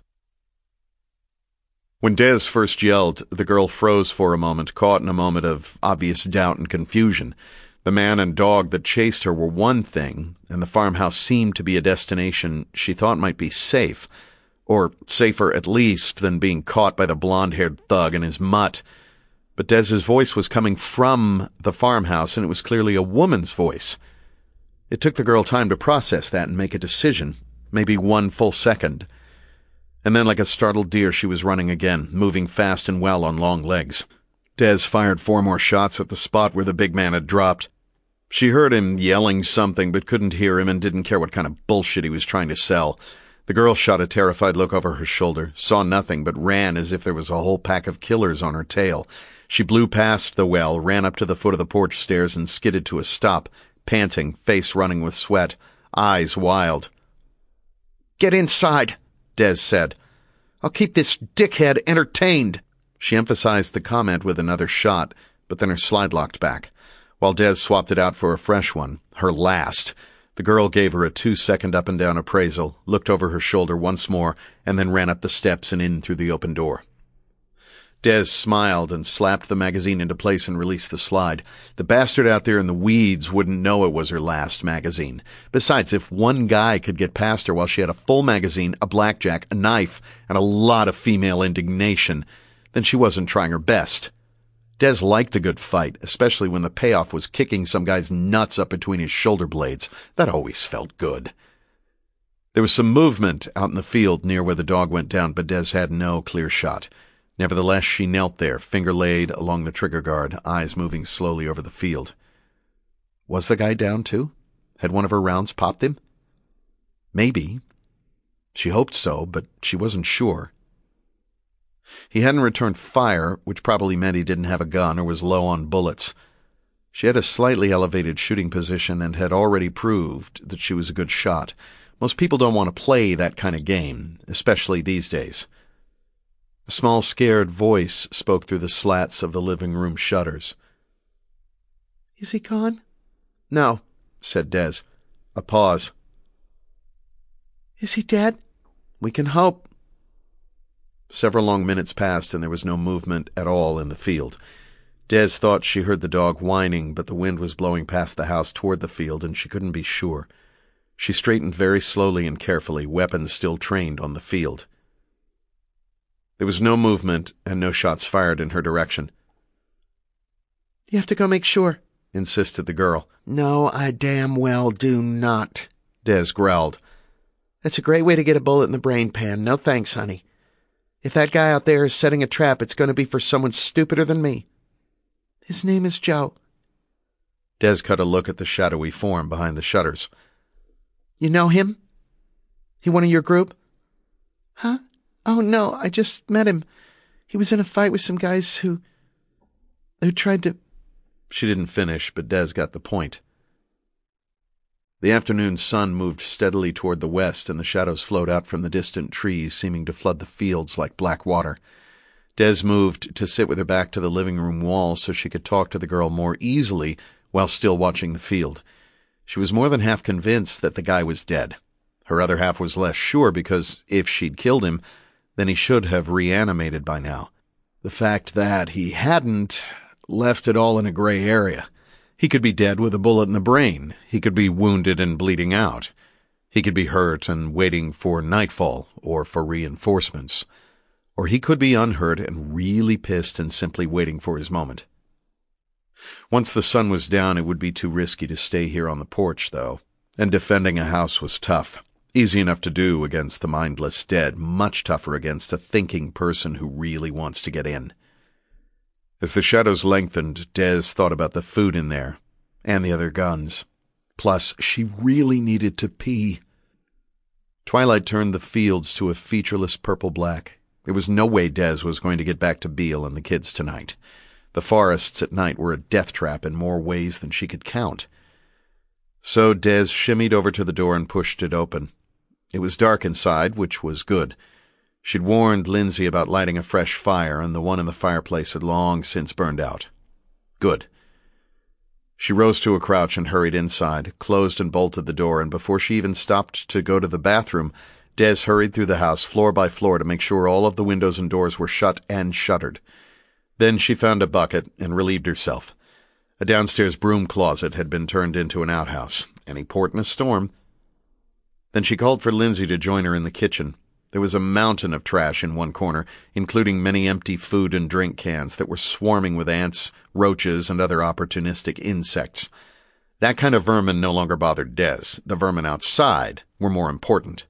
When Des first yelled, the girl froze for a moment, caught in a moment of obvious doubt and confusion. The man and dog that chased her were one thing, and the farmhouse seemed to be a destination she thought might be safe, or safer at least than being caught by the blonde-haired thug and his mutt. But Des's voice was coming from the farmhouse, and it was clearly a woman's voice. It took the girl time to process that and make a decision. Maybe 1 full second. And then like a startled deer she was running again, moving fast and well on long legs. Des fired 4 more shots at the spot where the big man had dropped. She heard him yelling something but couldn't hear him and didn't care what kind of bullshit he was trying to sell. The girl shot a terrified look over her shoulder, saw nothing but ran as if there was a whole pack of killers on her tail. She blew past the well, ran up to the foot of the porch stairs and skidded to a stop, panting, face running with sweat, eyes wild. "Get inside," Des said. "I'll keep this dickhead entertained." She emphasized the comment with another shot, but then her slide locked back. While Des swapped it out for a fresh one, her last, the girl gave her a 2-second up-and-down appraisal, looked over her shoulder once more, and then ran up the steps and in through the open door. Des smiled and slapped the magazine into place and released the slide. The bastard out there in the weeds wouldn't know it was her last magazine. Besides, if one guy could get past her while she had a full magazine, a blackjack, a knife, and a lot of female indignation, then she wasn't trying her best. Des liked a good fight, especially when the payoff was kicking some guy's nuts up between his shoulder blades. That always felt good. There was some movement out in the field near where the dog went down, but Des had no clear shot. Nevertheless, she knelt there, finger laid along the trigger guard, eyes moving slowly over the field. Was the guy down too? Had one of her rounds popped him? Maybe. She hoped so, but she wasn't sure. He hadn't returned fire, which probably meant he didn't have a gun or was low on bullets. She had a slightly elevated shooting position and had already proved that she was a good shot. Most people don't want to play that kind of game, especially these days. A small, scared voice spoke through the slats of the living room shutters. "Is he gone?" "No," said Des. A pause. "Is he dead?" "We can hope." Several long minutes passed and there was no movement at all in the field. Des thought she heard the dog whining, but the wind was blowing past the house toward the field and she couldn't be sure. She straightened very slowly and carefully, weapons still trained on the field. There was no movement and no shots fired in her direction. "You have to go make sure," insisted the girl. "No, I damn well do not," Des growled. "That's a great way to get a bullet in the brain pan. No thanks, honey. If that guy out there is setting a trap, it's going to be for someone stupider than me. His name is Joe." Des cut a look at the shadowy form behind the shutters. "You know him? He one of your group?" "Huh? "Oh, no, I just met him. He was in a fight with some guys who tried to—" She didn't finish, but Des got the point. The afternoon sun moved steadily toward the west, and the shadows flowed out from the distant trees, seeming to flood the fields like black water. Des moved to sit with her back to the living room wall so she could talk to the girl more easily while still watching the field. She was more than half convinced that the guy was dead. Her other half was less sure because if she'd killed him, then he should have reanimated by now. The fact that he hadn't left it all in a gray area. He could be dead with a bullet in the brain. He could be wounded and bleeding out. He could be hurt and waiting for nightfall or for reinforcements. Or he could be unhurt and really pissed and simply waiting for his moment. Once the sun was down, it would be too risky to stay here on the porch, though. And defending a house was tough. Easy enough to do against the mindless dead, much tougher against a thinking person who really wants to get in. As the shadows lengthened, Des thought about the food in there, and the other guns. Plus, she really needed to pee. Twilight turned the fields to a featureless purple-black. There was no way Des was going to get back to Beale and the kids tonight. The forests at night were a death trap in more ways than she could count. So Des shimmied over to the door and pushed it open. It was dark inside, which was good. She'd warned Lindsay about lighting a fresh fire, and the one in the fireplace had long since burned out. Good. She rose to a crouch and hurried inside, closed and bolted the door, and before she even stopped to go to the bathroom, Des hurried through the house floor by floor to make sure all of the windows and doors were shut and shuttered. Then she found a bucket and relieved herself. A downstairs broom closet had been turned into an outhouse. Any port in a storm. Then she called for Lindsay to join her in the kitchen. There was a mountain of trash in one corner, including many empty food and drink cans that were swarming with ants, roaches, and other opportunistic insects. That kind of vermin no longer bothered Des. The vermin outside were more important.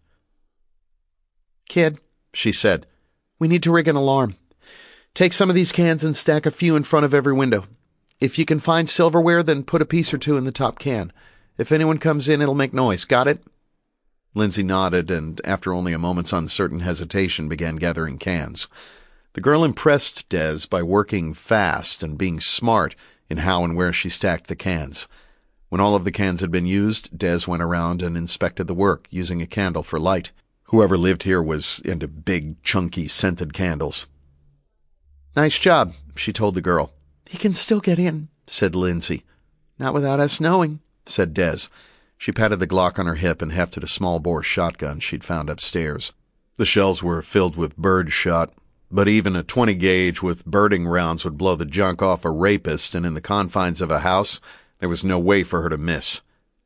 "Kid," she said, "we need to rig an alarm. Take some of these cans and stack a few in front of every window. If you can find silverware, then put a piece or two in the top can. If anyone comes in, it'll make noise. Got it?" Lindsay nodded, and after only a moment's uncertain hesitation, began gathering cans. The girl impressed Des by working fast and being smart in how and where she stacked the cans. When all of the cans had been used, Des went around and inspected the work, using a candle for light. Whoever lived here was into big, chunky, scented candles. "Nice job," she told the girl. "He can still get in," said Lindsay. "Not without us knowing," said Des. She patted the Glock on her hip and hefted a small-bore shotgun she'd found upstairs. The shells were filled with bird shot, but even a 20-gauge with birding rounds would blow the junk off a rapist, and in the confines of a house, there was no way for her to miss.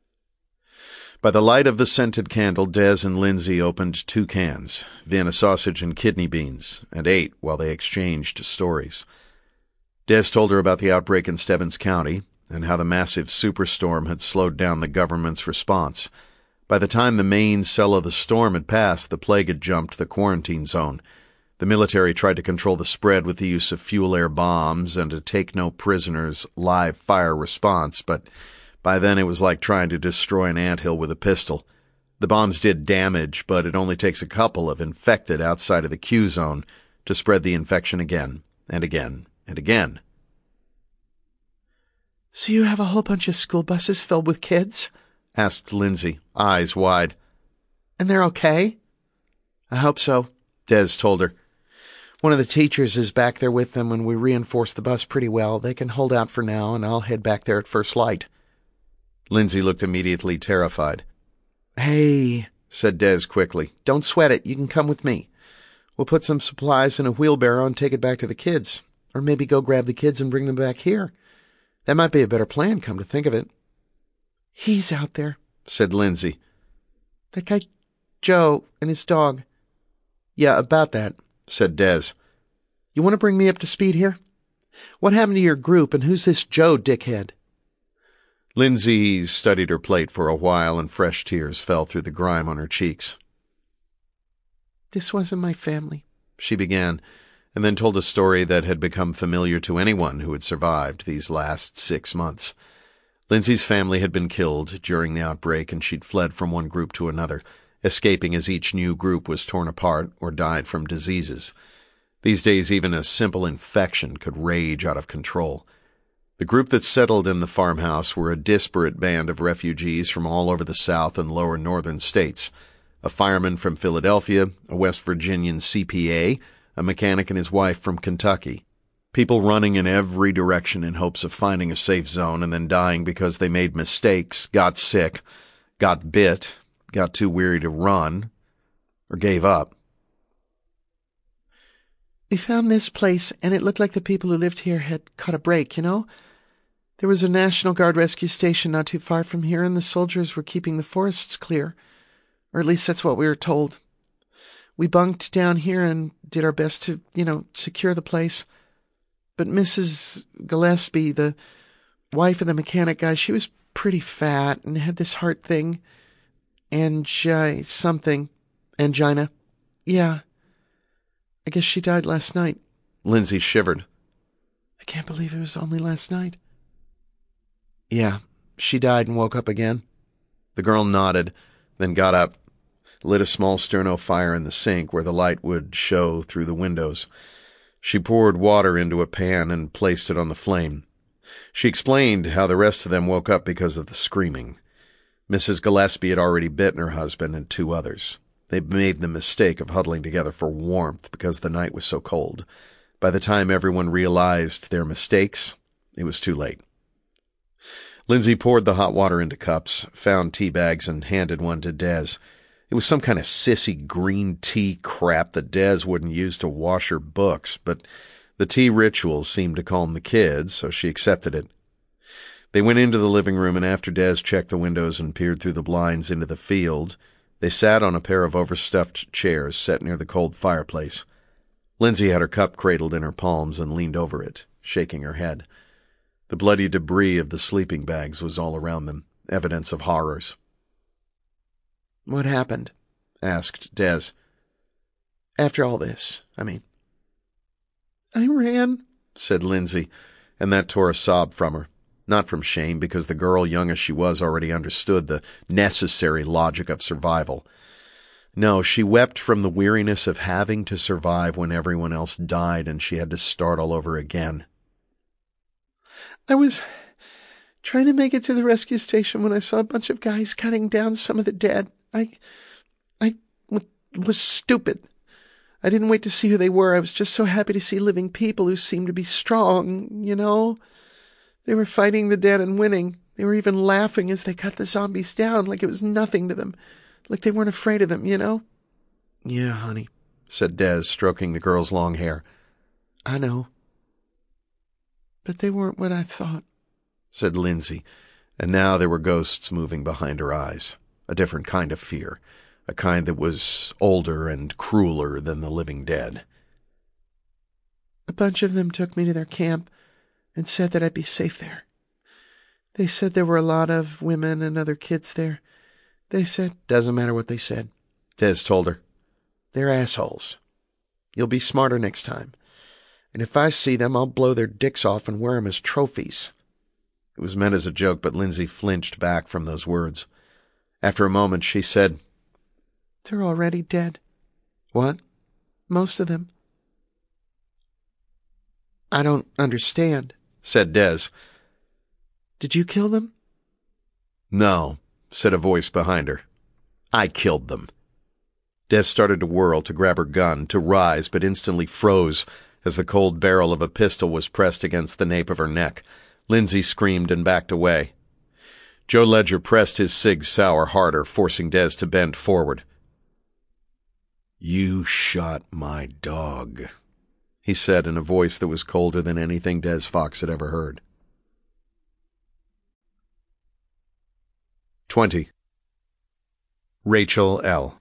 By the light of the scented candle, Des and Lindsay opened 2 cans, Vienna sausage and kidney beans, and ate while they exchanged stories. Des told her about the outbreak in Stebbins County, and how the massive superstorm had slowed down the government's response. By the time the main cell of the storm had passed, the plague had jumped the quarantine zone. The military tried to control the spread with the use of fuel-air bombs and a take-no-prisoners live fire response, but by then it was like trying to destroy an anthill with a pistol. The bombs did damage, but it only takes a couple of infected outside of the Q zone to spread the infection again and again and again. So you have a whole bunch of school buses filled with kids? Asked Lindsay, eyes wide. And they're okay? I hope so, Des told her. One of the teachers is back there with them, and we reinforced the bus pretty well. They can hold out for now, and I'll head back there at first light. Lindsay looked immediately terrified. Hey, said Des quickly, don't sweat it. You can come with me. We'll put some supplies in a wheelbarrow and take it back to the kids. Or maybe go grab the kids and bring them back here. That might be a better plan, come to think of it. He's out there, said Lindsay. That guy Joe and his dog. Yeah, about that, said Des. You want to bring me up to speed here? What happened to your group, and who's this Joe dickhead? Lindsay studied her plate for a while, and fresh tears fell through the grime on her cheeks. This wasn't my family, she began, and then told a story that had become familiar to anyone who had survived these last 6 months. Lindsay's family had been killed during the outbreak, and she'd fled from one group to another, escaping as each new group was torn apart or died from diseases. These days, even a simple infection could rage out of control. The group that settled in the farmhouse were a disparate band of refugees from all over the South and lower northern states. A fireman from Philadelphia, a West Virginian CPA, a mechanic and his wife from Kentucky. People running in every direction in hopes of finding a safe zone and then dying because they made mistakes, got sick, got bit, got too weary to run, or gave up. We found this place, and it looked like the people who lived here had caught a break, you know? There was a National Guard rescue station not too far from here, and the soldiers were keeping the forests clear. Or at least that's what we were told. We bunked down here and did our best to, secure the place. But Mrs. Gillespie, the wife of the mechanic guy, she was pretty fat and had this heart thing. Angina. Yeah. I guess she died last night. Lindsay shivered. I can't believe it was only last night. Yeah, she died and woke up again. The girl nodded, then got up, lit a small sterno fire in the sink where the light would show through the windows. She poured water into a pan and placed it on the flame. She explained how the rest of them woke up because of the screaming. Mrs. Gillespie had already bitten her husband and 2 others. They'd made the mistake of huddling together for warmth because the night was so cold. By the time everyone realized their mistakes, it was too late. Lindsay poured the hot water into cups, found tea bags, and handed one to Des. It was some kind of sissy green tea crap that Des wouldn't use to wash her books, but the tea rituals seemed to calm the kids, so she accepted it. They went into the living room, and after Des checked the windows and peered through the blinds into the field, they sat on a pair of overstuffed chairs set near the cold fireplace. Lindsay had her cup cradled in her palms and leaned over it, shaking her head. The bloody debris of the sleeping bags was all around them, evidence of horrors. What happened? Asked Des. After all this, I ran, said Lindsay, and that tore a sob from her. Not from shame, because the girl, young as she was, already understood the necessary logic of survival. No, she wept from the weariness of having to survive when everyone else died and she had to start all over again. I was trying to make it to the rescue station when I saw a bunch of guys cutting down some of the dead. I was stupid. I didn't wait to see who they were. I was just so happy to see living people who seemed to be strong, They were fighting the dead and winning. They were even laughing as they cut the zombies down like it was nothing to them, like they weren't afraid of them, Yeah, honey, said Des, stroking the girl's long hair. I know. But they weren't what I thought, said Lindsay, and now there were ghosts moving behind her eyes, a different kind of fear, a kind that was older and crueler than the living dead. A bunch of them took me to their camp and said that I'd be safe there. They said there were a lot of women and other kids there. They said, doesn't matter what they said, Des told her. They're assholes. You'll be smarter next time. And if I see them, I'll blow their dicks off and wear them as trophies. It was meant as a joke, but Lindsay flinched back from those words. After a moment, she said, They're already dead. What? Most of them. I don't understand, said Des. Did you kill them? No, said a voice behind her. I killed them. Des started to whirl, to grab her gun, to rise, but instantly froze as the cold barrel of a pistol was pressed against the nape of her neck. Lindsay screamed and backed away. Joe Ledger pressed his Sig Sauer harder, forcing Des to bend forward. You shot my dog, he said in a voice that was colder than anything Des Fox had ever heard. 20. Rachel L.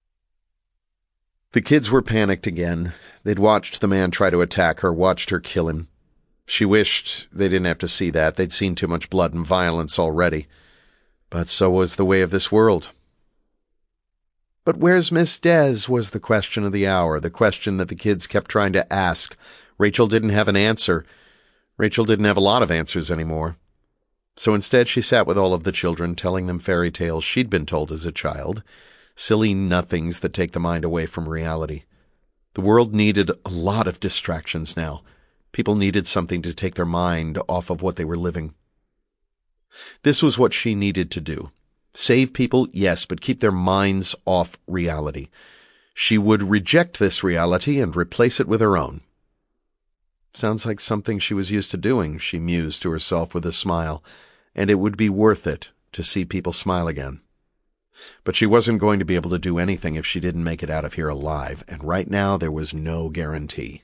The kids were panicked again. They'd watched the man try to attack her, watched her kill him. She wished they didn't have to see that. They'd seen too much blood and violence already. But so was the way of this world. But where's Miss Des was the question of the hour, the question that the kids kept trying to ask. Rachel didn't have an answer. Rachel didn't have a lot of answers anymore. So instead she sat with all of the children, telling them fairy tales she'd been told as a child, silly nothings that take the mind away from reality. The world needed a lot of distractions now. People needed something to take their mind off of what they were living. This was what she needed to do. Save people, yes, but keep their minds off reality. She would reject this reality and replace it with her own. Sounds like something she was used to doing, she mused to herself with a smile, and it would be worth it to see people smile again. But she wasn't going to be able to do anything if she didn't make it out of here alive, and right now there was no guarantee.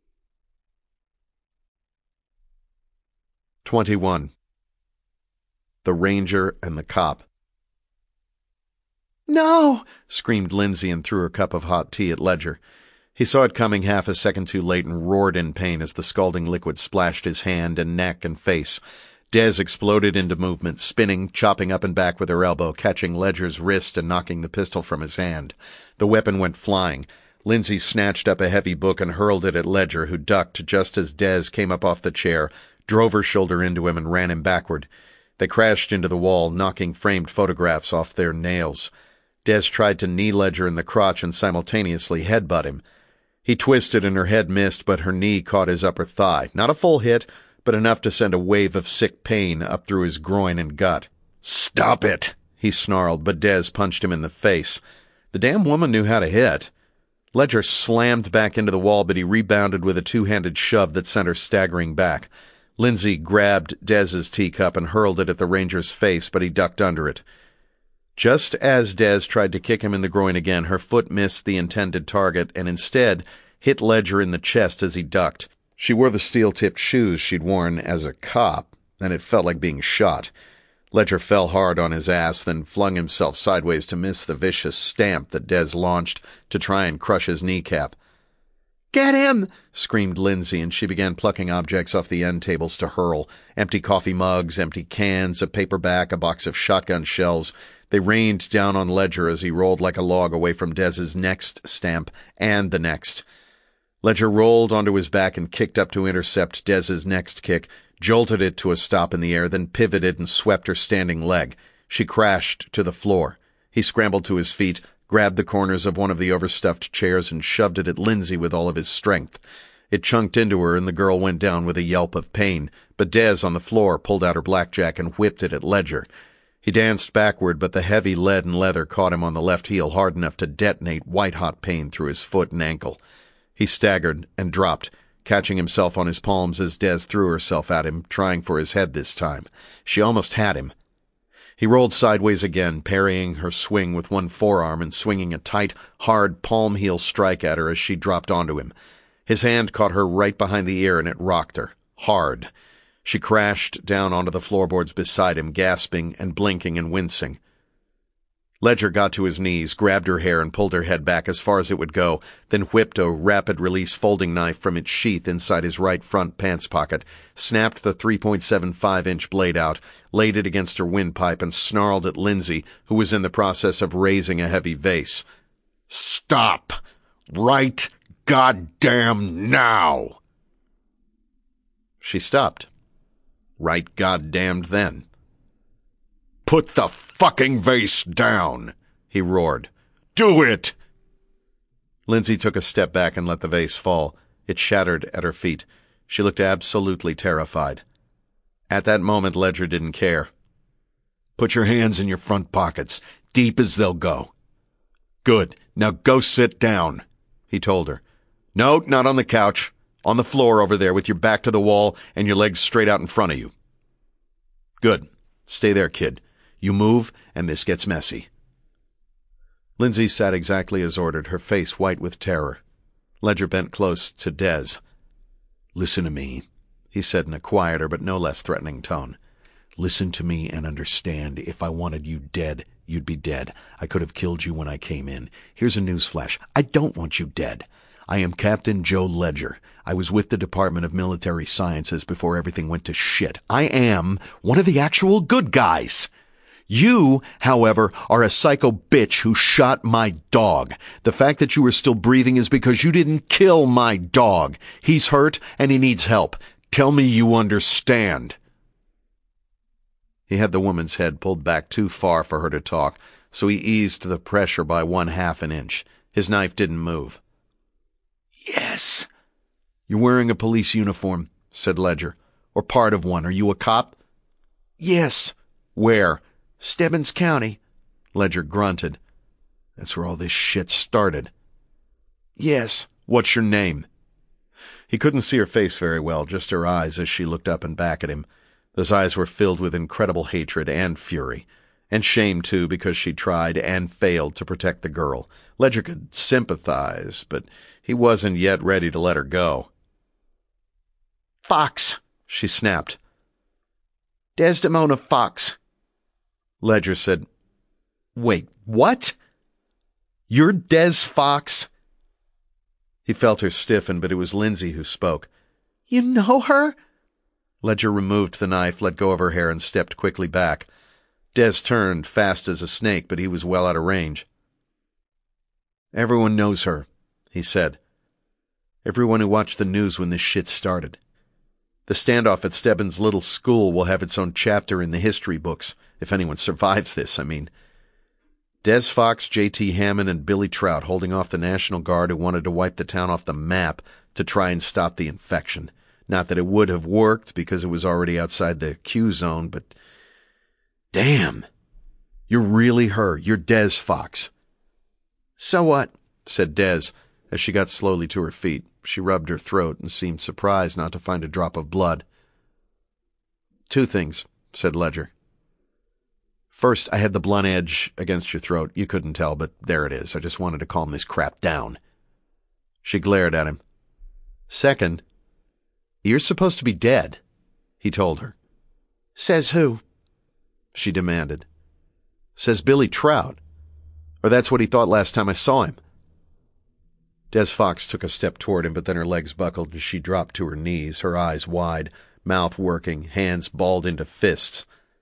21. The Ranger and the Cop. No! Screamed Lindsay and threw her cup of hot tea at Ledger. He saw it coming half a second too late and roared in pain as the scalding liquid splashed his hand and neck and face. Des exploded into movement, spinning, chopping up and back with her elbow, catching Ledger's wrist and knocking the pistol from his hand. The weapon went flying. Lindsay snatched up a heavy book and hurled it at Ledger, who ducked just as Des came up off the chair, drove her shoulder into him and ran him backward. They crashed into the wall, knocking framed photographs off their nails. Des tried to knee Ledger in the crotch and simultaneously headbutt him. He twisted and her head missed, but her knee caught his upper thigh. Not a full hit, but enough to send a wave of sick pain up through his groin and gut. "Stop it!" he snarled, but Des punched him in the face. The damn woman knew how to hit. Ledger slammed back into the wall, but he rebounded with a two-handed shove that sent her staggering back. Lindsay grabbed Des's teacup and hurled it at the Ranger's face, but he ducked under it. Just as Des tried to kick him in the groin again, her foot missed the intended target and instead hit Ledger in the chest as he ducked. She wore the steel-tipped shoes she'd worn as a cop, and it felt like being shot. Ledger fell hard on his ass, then flung himself sideways to miss the vicious stamp that Des launched to try and crush his kneecap. "Get him!" screamed Lindsay, and she began plucking objects off the end tables to hurl. Empty coffee mugs, empty cans, a paperback, a box of shotgun shells. They rained down on Ledger as he rolled like a log away from Des's next stamp and the next. Ledger rolled onto his back and kicked up to intercept Des's next kick, jolted it to a stop in the air, then pivoted and swept her standing leg. She crashed to the floor. He scrambled to his feet, grabbed the corners of one of the overstuffed chairs and shoved it at Lindsay with all of his strength. It chunked into her and the girl went down with a yelp of pain, but Des on the floor pulled out her blackjack and whipped it at Ledger. He danced backward, but the heavy lead and leather caught him on the left heel hard enough to detonate white-hot pain through his foot and ankle. He staggered and dropped, catching himself on his palms as Des threw herself at him, trying for his head this time. She almost had him. He rolled sideways again, parrying her swing with one forearm and swinging a tight, hard palm-heel strike at her as she dropped onto him. His hand caught her right behind the ear and it rocked her. Hard. She crashed down onto the floorboards beside him, gasping and blinking and wincing. Ledger got to his knees, grabbed her hair and pulled her head back as far as it would go, then whipped a rapid-release folding knife from its sheath inside his right front pants pocket, snapped the 3.75-inch blade out, laid it against her windpipe, and snarled at Lindsay, who was in the process of raising a heavy vase. "Stop! Right goddamn now!" She stopped. Right goddamned then. "Put the fucking vase down!" he roared. "Do it!" Lindsay took a step back and let the vase fall. It shattered at her feet. She looked absolutely terrified. At that moment, Ledger didn't care. "Put your hands in your front pockets, deep as they'll go." "Good. Now go sit down," he told her. "No, not on the couch. On the floor over there with your back to the wall and your legs straight out in front of you." "Good. Stay there, kid. You move, and this gets messy." Lindsay sat exactly as ordered, her face white with terror. Ledger bent close to Des. "Listen to me," he said in a quieter but no less threatening tone. "Listen to me and understand. If I wanted you dead, you'd be dead. I could have killed you when I came in. Here's a newsflash. I don't want you dead. I am Captain Joe Ledger. I was with the Department of Military Sciences before everything went to shit. I am one of the actual good guys. You, however, are a psycho bitch who shot my dog. The fact that you are still breathing is because you didn't kill my dog. He's hurt and he needs help. Tell me you understand." He had the woman's head pulled back too far for her to talk, so he eased the pressure by 1/2 an inch. His knife didn't move. "Yes." "You're wearing a police uniform," said Ledger. "Or part of one. Are you a cop?" "Yes." "Where?" "Stebbins County." Ledger grunted. "That's where all this shit started." "Yes." "What's your name?" He couldn't see her face very well, just her eyes as she looked up and back at him. Those eyes were filled with incredible hatred and fury. And shame, too, because she tried and failed to protect the girl. Ledger could sympathize, but he wasn't yet ready to let her go. "Fox," she snapped. "Desdemona Fox." Ledger said, "Wait, what? You're Des Fox?" He felt her stiffen, but it was Lindsay who spoke. "You know her?" Ledger removed the knife, let go of her hair, and stepped quickly back. Des turned, fast as a snake, but he was well out of range. "Everyone knows her," he said. "Everyone who watched the news when this shit started. The standoff at Stebbins' little school will have its own chapter in the history books, if anyone survives this, I mean. Des Fox, J.T. Hammond, and Billy Trout holding off the National Guard who wanted to wipe the town off the map to try and stop the infection. Not that it would have worked, because it was already outside the Q zone, but... Damn! You're really her. You're Des Fox." "So what?" said Des, as she got slowly to her feet. She rubbed her throat and seemed surprised not to find a drop of blood. "Two things," said Ledger. "First, I had the blunt edge against your throat. You couldn't tell, but there it is. I just wanted to calm this crap down." She glared at him. "Second, you're supposed to be dead," he told her. "Says who?" she demanded. "Says Billy Trout. Or that's what he thought last time I saw him." Des Fox took a step toward him, but then her legs buckled and she dropped to her knees, her eyes wide, mouth working, hands balled into fists.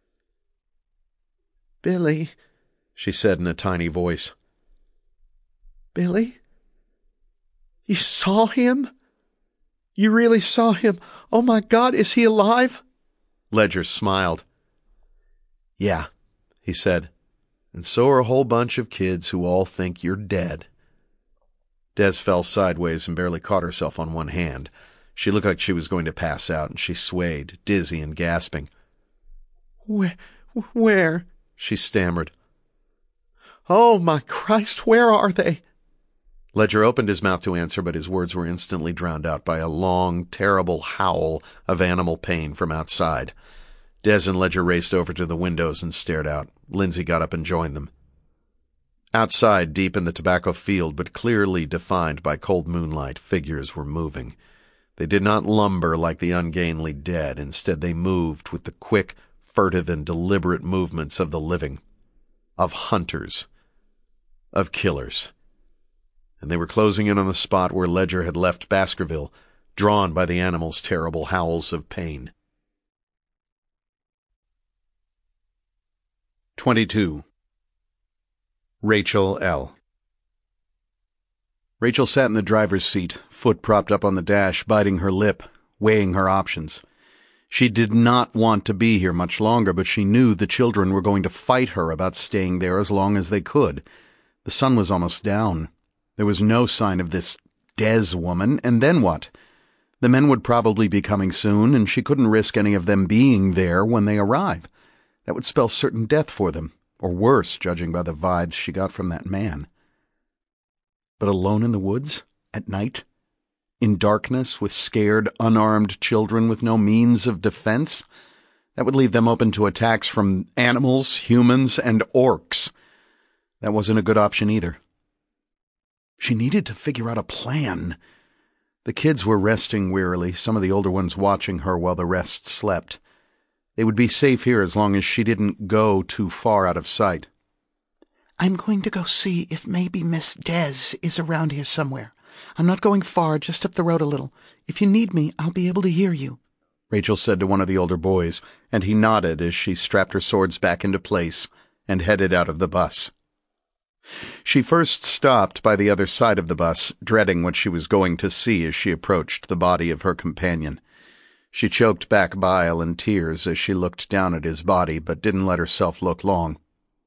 "Billy," she said in a tiny voice. "Billy? You saw him? You really saw him? Oh my God, is he alive?" Ledger smiled. "Yeah," he said, "and so are a whole bunch of kids who all think you're dead." Des fell sideways and barely caught herself on one hand. She looked like she was going to pass out, and she swayed, dizzy and gasping. Where? She stammered. "Oh, my Christ, where are they?" Ledger opened his mouth to answer, but his words were instantly drowned out by a long, terrible howl of animal pain from outside. Des and Ledger raced over to the windows and stared out. Lindsay got up and joined them. Outside, deep in the tobacco field, but clearly defined by cold moonlight, figures were moving. They did not lumber like the ungainly dead. Instead, they moved with the quick, furtive, and deliberate movements of the living, of hunters, of killers. And they were closing in on the spot where Ledger had left Baskerville, drawn by the animals' terrible howls of pain. 22. Rachel L. Rachel sat in the driver's seat, foot propped up on the dash, biting her lip, weighing her options. She did not want to be here much longer, but she knew the children were going to fight her about staying there as long as they could. The sun was almost down. There was no sign of this Des woman, and then what? The men would probably be coming soon, and she couldn't risk any of them being there when they arrive. That would spell certain death for them, or worse, judging by the vibes she got from that man. But alone in the woods, at night, in darkness, with scared, unarmed children with no means of defense, that would leave them open to attacks from animals, humans, and orcs. That wasn't a good option either. She needed to figure out a plan. The kids were resting wearily, some of the older ones watching her while the rest slept. They would be safe here as long as she didn't go too far out of sight. I'm going to go see if maybe Miss Des is around here somewhere. I'm not going far, just up the road a little. If you need me, I'll be able to hear you, Rachel said to one of the older boys, and he nodded as she strapped her swords back into place and headed out of the bus. She first stopped by the other side of the bus, dreading what she was going to see as she approached the body of her companion. She choked back bile and tears as she looked down at his body, but didn't let herself look long.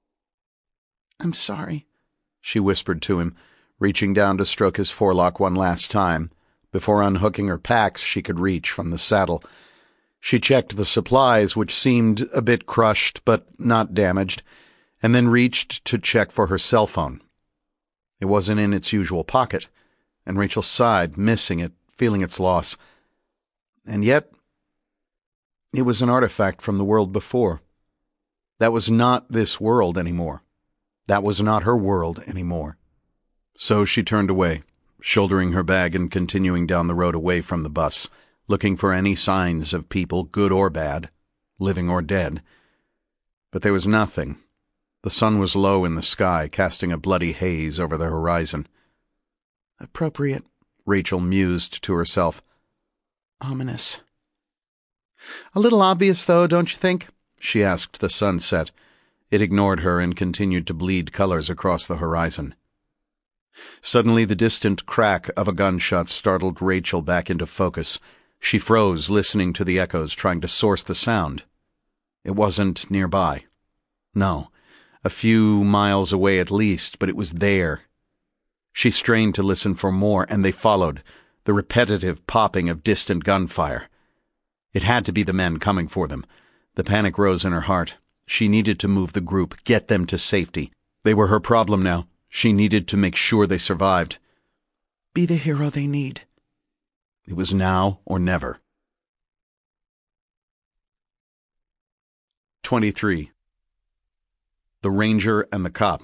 I'm sorry, she whispered to him, reaching down to stroke his forelock one last time. Before unhooking her packs she could reach from the saddle. She checked the supplies, which seemed a bit crushed but not damaged, and then reached to check for her cell phone. It wasn't in its usual pocket, and Rachel sighed, missing it, feeling its loss. And yet, it was an artifact from the world before. That was not this world anymore. That was not her world anymore. So she turned away, shouldering her bag and continuing down the road away from the bus, looking for any signs of people, good or bad, living or dead. But there was nothing. The sun was low in the sky, casting a bloody haze over the horizon. Appropriate, Rachel mused to herself. Ominous. A little obvious, though, don't you think? She asked the sunset. It ignored her and continued to bleed colors across the horizon. Suddenly the distant crack of a gunshot startled Rachel back into focus. She froze, listening to the echoes, trying to source the sound. It wasn't nearby. No, a few miles away at least, but it was there. She strained to listen for more, and they followed, the repetitive popping of distant gunfire. It had to be the men coming for them. The panic rose in her heart. She needed to move the group, get them to safety. They were her problem now. She needed to make sure they survived. Be the hero they need. It was now or never. 23. The Ranger and the Cop.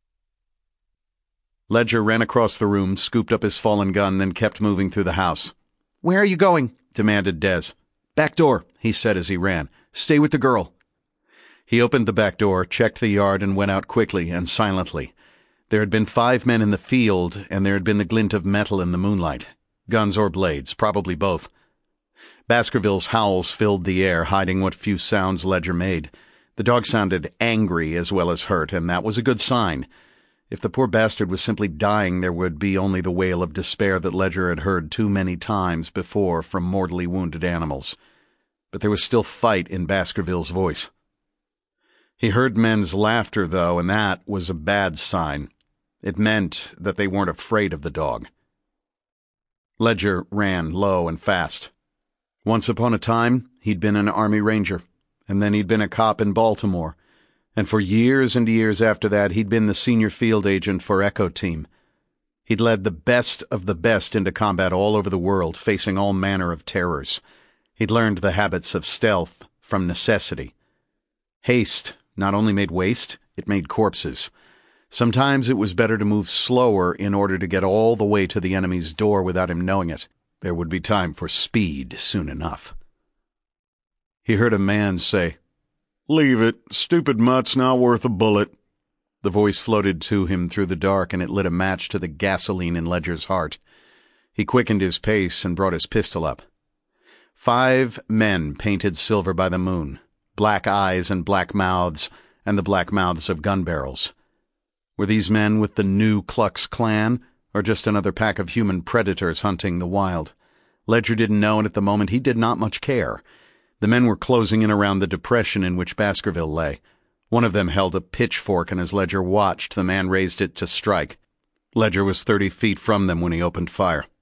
Ledger ran across the room, scooped up his fallen gun, then kept moving through the house. Where are you going? Demanded Des. Back door, he said as he ran. Stay with the girl. He opened the back door, checked the yard, and went out quickly and silently. There had been 5 men in the field, and there had been the glint of metal in the moonlight. Guns or blades, probably both. Baskerville's howls filled the air, hiding what few sounds Ledger made. The dog sounded angry as well as hurt, and that was a good sign. If the poor bastard was simply dying, there would be only the wail of despair that Ledger had heard too many times before from mortally wounded animals. But there was still fight in Baskerville's voice. He heard men's laughter, though, and that was a bad sign. It meant that they weren't afraid of the dog. Ledger ran low and fast. Once upon a time, he'd been an Army Ranger, and then he'd been a cop in Baltimore, and for years and years after that, he'd been the senior field agent for Echo Team. He'd led the best of the best into combat all over the world, facing all manner of terrors. He'd learned the habits of stealth from necessity. Haste not only made waste, it made corpses. Sometimes it was better to move slower in order to get all the way to the enemy's door without him knowing it. There would be time for speed soon enough. He heard a man say, "Leave it. Stupid mutt's not worth a bullet." The voice floated to him through the dark, and it lit a match to the gasoline in Ledger's heart. He quickened his pace and brought his pistol up. 5 men painted silver by the moon, black eyes and black mouths, and the black mouths of gun barrels. Were these men with the new Klux Klan, or just another pack of human predators hunting the wild? Ledger didn't know, and at the moment he did not much care. The men were closing in around the depression in which Baskerville lay. One of them held a pitchfork, and as Ledger watched, the man raised it to strike. Ledger was 30 feet from them when he opened fire.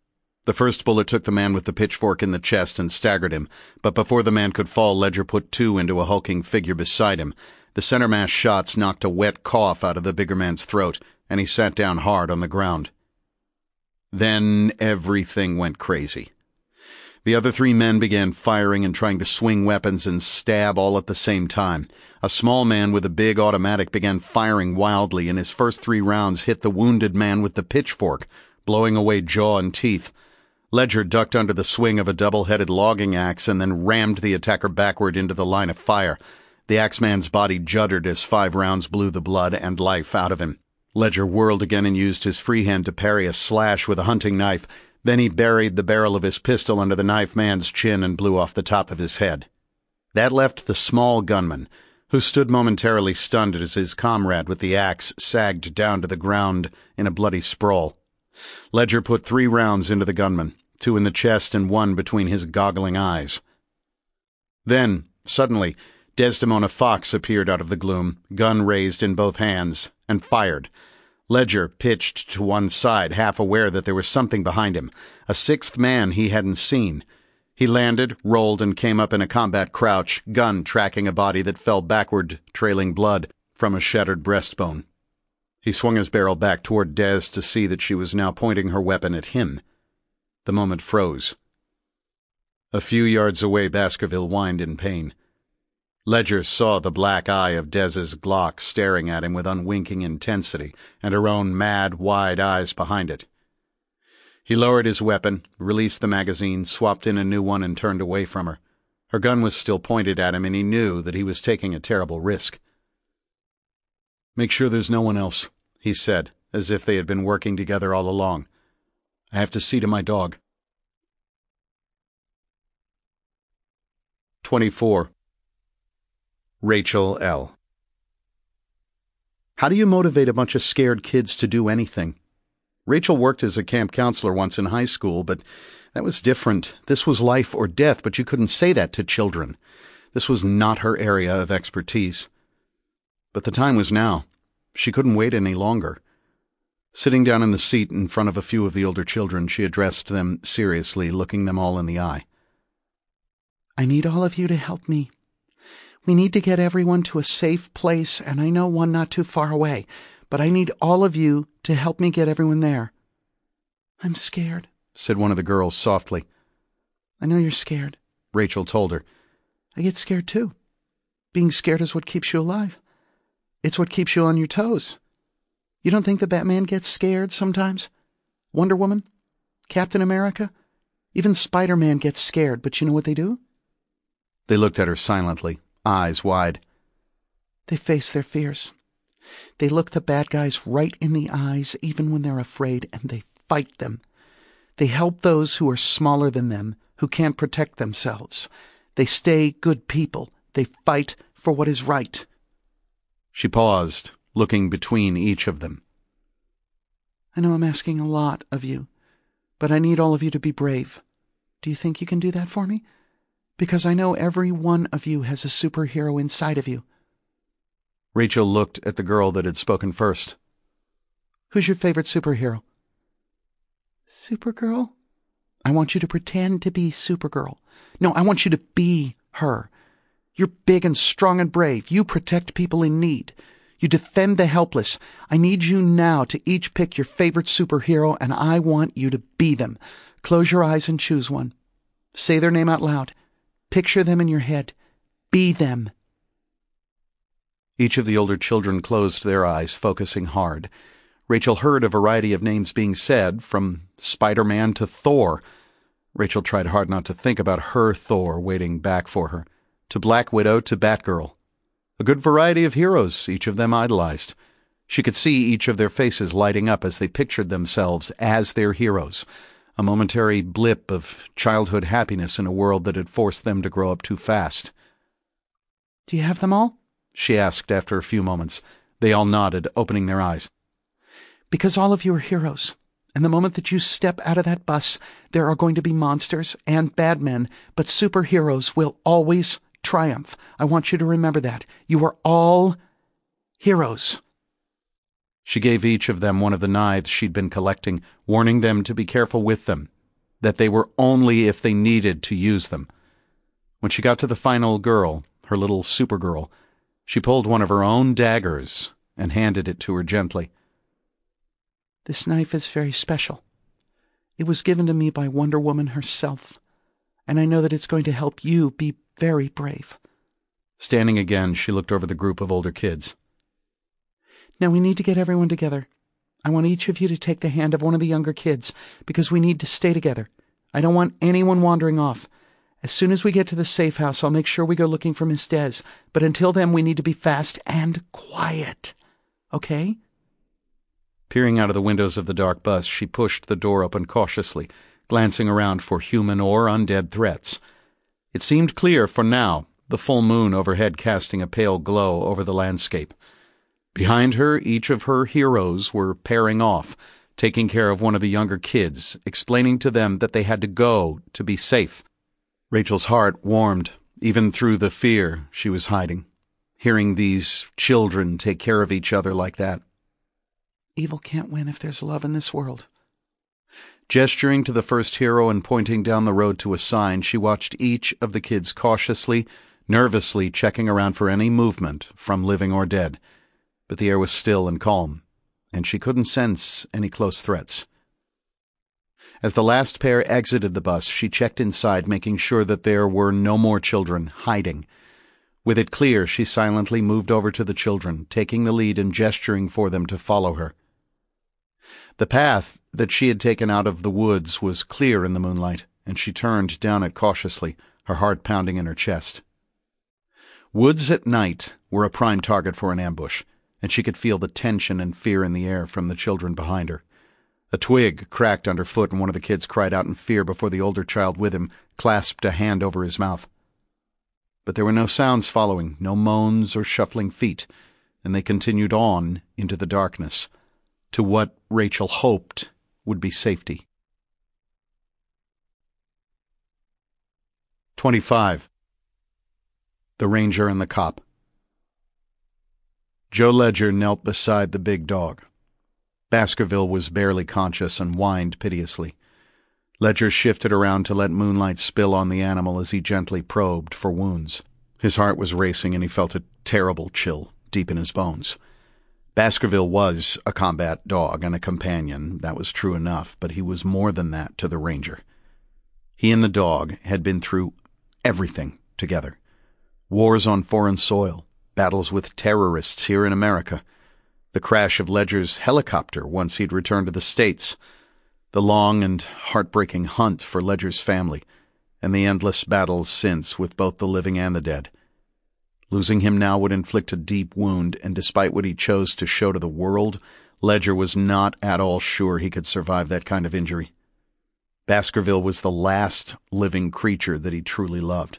The first bullet took the man with the pitchfork in the chest and staggered him, but before the man could fall, Ledger put two into a hulking figure beside him. The center mass shots knocked a wet cough out of the bigger man's throat, and he sat down hard on the ground. Then everything went crazy. The other three men began firing and trying to swing weapons and stab all at the same time. A small man with a big automatic began firing wildly, and his first 3 rounds hit the wounded man with the pitchfork, blowing away jaw and teeth. Ledger ducked under the swing of a double-headed logging axe and then rammed the attacker backward into the line of fire. The axeman's body juddered as 5 rounds blew the blood and life out of him. Ledger whirled again and used his free hand to parry a slash with a hunting knife. Then he buried the barrel of his pistol under the knife man's chin and blew off the top of his head. That left the small gunman, who stood momentarily stunned as his comrade with the axe sagged down to the ground in a bloody sprawl. Ledger put 3 rounds into the gunman, 2 in the chest and 1 between his goggling eyes. Then, suddenly, Desdemona Fox appeared out of the gloom, gun raised in both hands, and fired. Ledger pitched to one side, half aware that there was something behind him, a 6th man he hadn't seen. He landed, rolled, and came up in a combat crouch, gun tracking a body that fell backward, trailing blood from a shattered breastbone. He swung his barrel back toward Des to see that she was now pointing her weapon at him. The moment froze. A few yards away, Baskerville whined in pain. Ledger saw the black eye of Dez's Glock staring at him with unwinking intensity, and her own mad, wide eyes behind it. He lowered his weapon, released the magazine, swapped in a new one, and turned away from her. Her gun was still pointed at him, and he knew that he was taking a terrible risk. "Make sure there's no one else," he said, as if they had been working together all along. "I have to see to my dog." 24. Rachel L. How do you motivate a bunch of scared kids to do anything? Rachel worked as a camp counselor once in high school, but that was different. This was life or death, but you couldn't say that to children. This was not her area of expertise. But the time was now. She couldn't wait any longer. Sitting down in the seat in front of a few of the older children, she addressed them seriously, looking them all in the eye. I need all of you to help me. We need to get everyone to a safe place, and I know one not too far away, but I need all of you to help me get everyone there. I'm scared, said one of the girls softly. I know you're scared, Rachel told her. I get scared too. Being scared is what keeps you alive. It's what keeps you on your toes. You don't think the Batman gets scared sometimes? Wonder Woman? Captain America? Even Spider-Man gets scared, but you know what they do? They looked at her silently, eyes wide. They face their fears. They look the bad guys right in the eyes, even when they're afraid, and they fight them. They help those who are smaller than them, who can't protect themselves. They stay good people. They fight for what is right. She paused, looking between each of them. I know I'm asking a lot of you, but I need all of you to be brave. Do you think you can do that for me? Because I know every one of you has a superhero inside of you. Rachel looked at the girl that had spoken first. Who's your favorite superhero? Supergirl? I want you to pretend to be Supergirl. No, I want you to be her. You're big and strong and brave. You protect people in need. You defend the helpless. I need you now to each pick your favorite superhero, and I want you to be them. Close your eyes and choose one. Say their name out loud. Picture them in your head. Be them. Each of the older children closed their eyes, focusing hard. Rachel heard a variety of names being said, from Spider-Man to Thor. Rachel tried hard not to think about her Thor waiting back for her, to Black Widow to Batgirl. A good variety of heroes, each of them idolized. She could see each of their faces lighting up as they pictured themselves as their heroes, a momentary blip of childhood happiness in a world that had forced them to grow up too fast. Do you have them all? She asked after a few moments. They all nodded, opening their eyes. Because all of you are heroes, and the moment that you step out of that bus, there are going to be monsters and bad men, but superheroes will always triumph. I want you to remember that. You are all heroes. She gave each of them one of the knives she'd been collecting, warning them to be careful with them. that they were only if they needed to use them. When she got to the final girl, her little Supergirl, she pulled one of her own daggers and handed it to her gently. "This knife is very special. It was given to me by Wonder Woman herself, and I know that it's going to help you be very brave." Standing again, she looked over the group of older kids. "Now we need to get everyone together. I want each of you to take the hand of one of the younger kids, because we need to stay together. I don't want anyone wandering off. As soon as we get to the safe house, I'll make sure we go looking for Miss Des, but until then we need to be fast and quiet. Okay?" Peering out of the windows of the dark bus, she pushed the door open cautiously, glancing around for human or undead threats. It seemed clear for now, the full moon overhead casting a pale glow over the landscape. Behind her, each of her heroes were pairing off, taking care of one of the younger kids, explaining to them that they had to go to be safe. Rachel's heart warmed, even through the fear she was hiding, hearing these children take care of each other like that. Evil can't win if there's love in this world. Gesturing to the first hero and pointing down the road to a sign, she watched each of the kids cautiously, nervously checking around for any movement from living or dead. But the air was still and calm, and she couldn't sense any close threats. As the last pair exited the bus, she checked inside, making sure that there were no more children hiding. With it clear, she silently moved over to the children, taking the lead and gesturing for them to follow her. The path that she had taken out of the woods was clear in the moonlight, and she turned down it cautiously, her heart pounding in her chest. Woods at night were a prime target for an ambush, and she could feel the tension and fear in the air from the children behind her. A twig cracked underfoot, and one of the kids cried out in fear before the older child with him clasped a hand over his mouth. But there were no sounds following, no moans or shuffling feet, and they continued on into the darkness, to what Rachel hoped would be safety. 25. The Ranger and the Cop. Joe Ledger knelt beside the big dog. Baskerville was barely conscious and whined piteously. Ledger shifted around to let moonlight spill on the animal as he gently probed for wounds. His heart was racing, and he felt a terrible chill deep in his bones. Baskerville was a combat dog and a companion, that was true enough, but he was more than that to the Ranger. He and the dog had been through everything together. Wars on foreign soil, battles with terrorists here in America, the crash of Ledger's helicopter once he'd returned to the States, the long and heartbreaking hunt for Ledger's family, and the endless battles since with both the living and the dead. Losing him now would inflict a deep wound, and despite what he chose to show to the world, Ledger was not at all sure he could survive that kind of injury. Baskerville was the last living creature that he truly loved.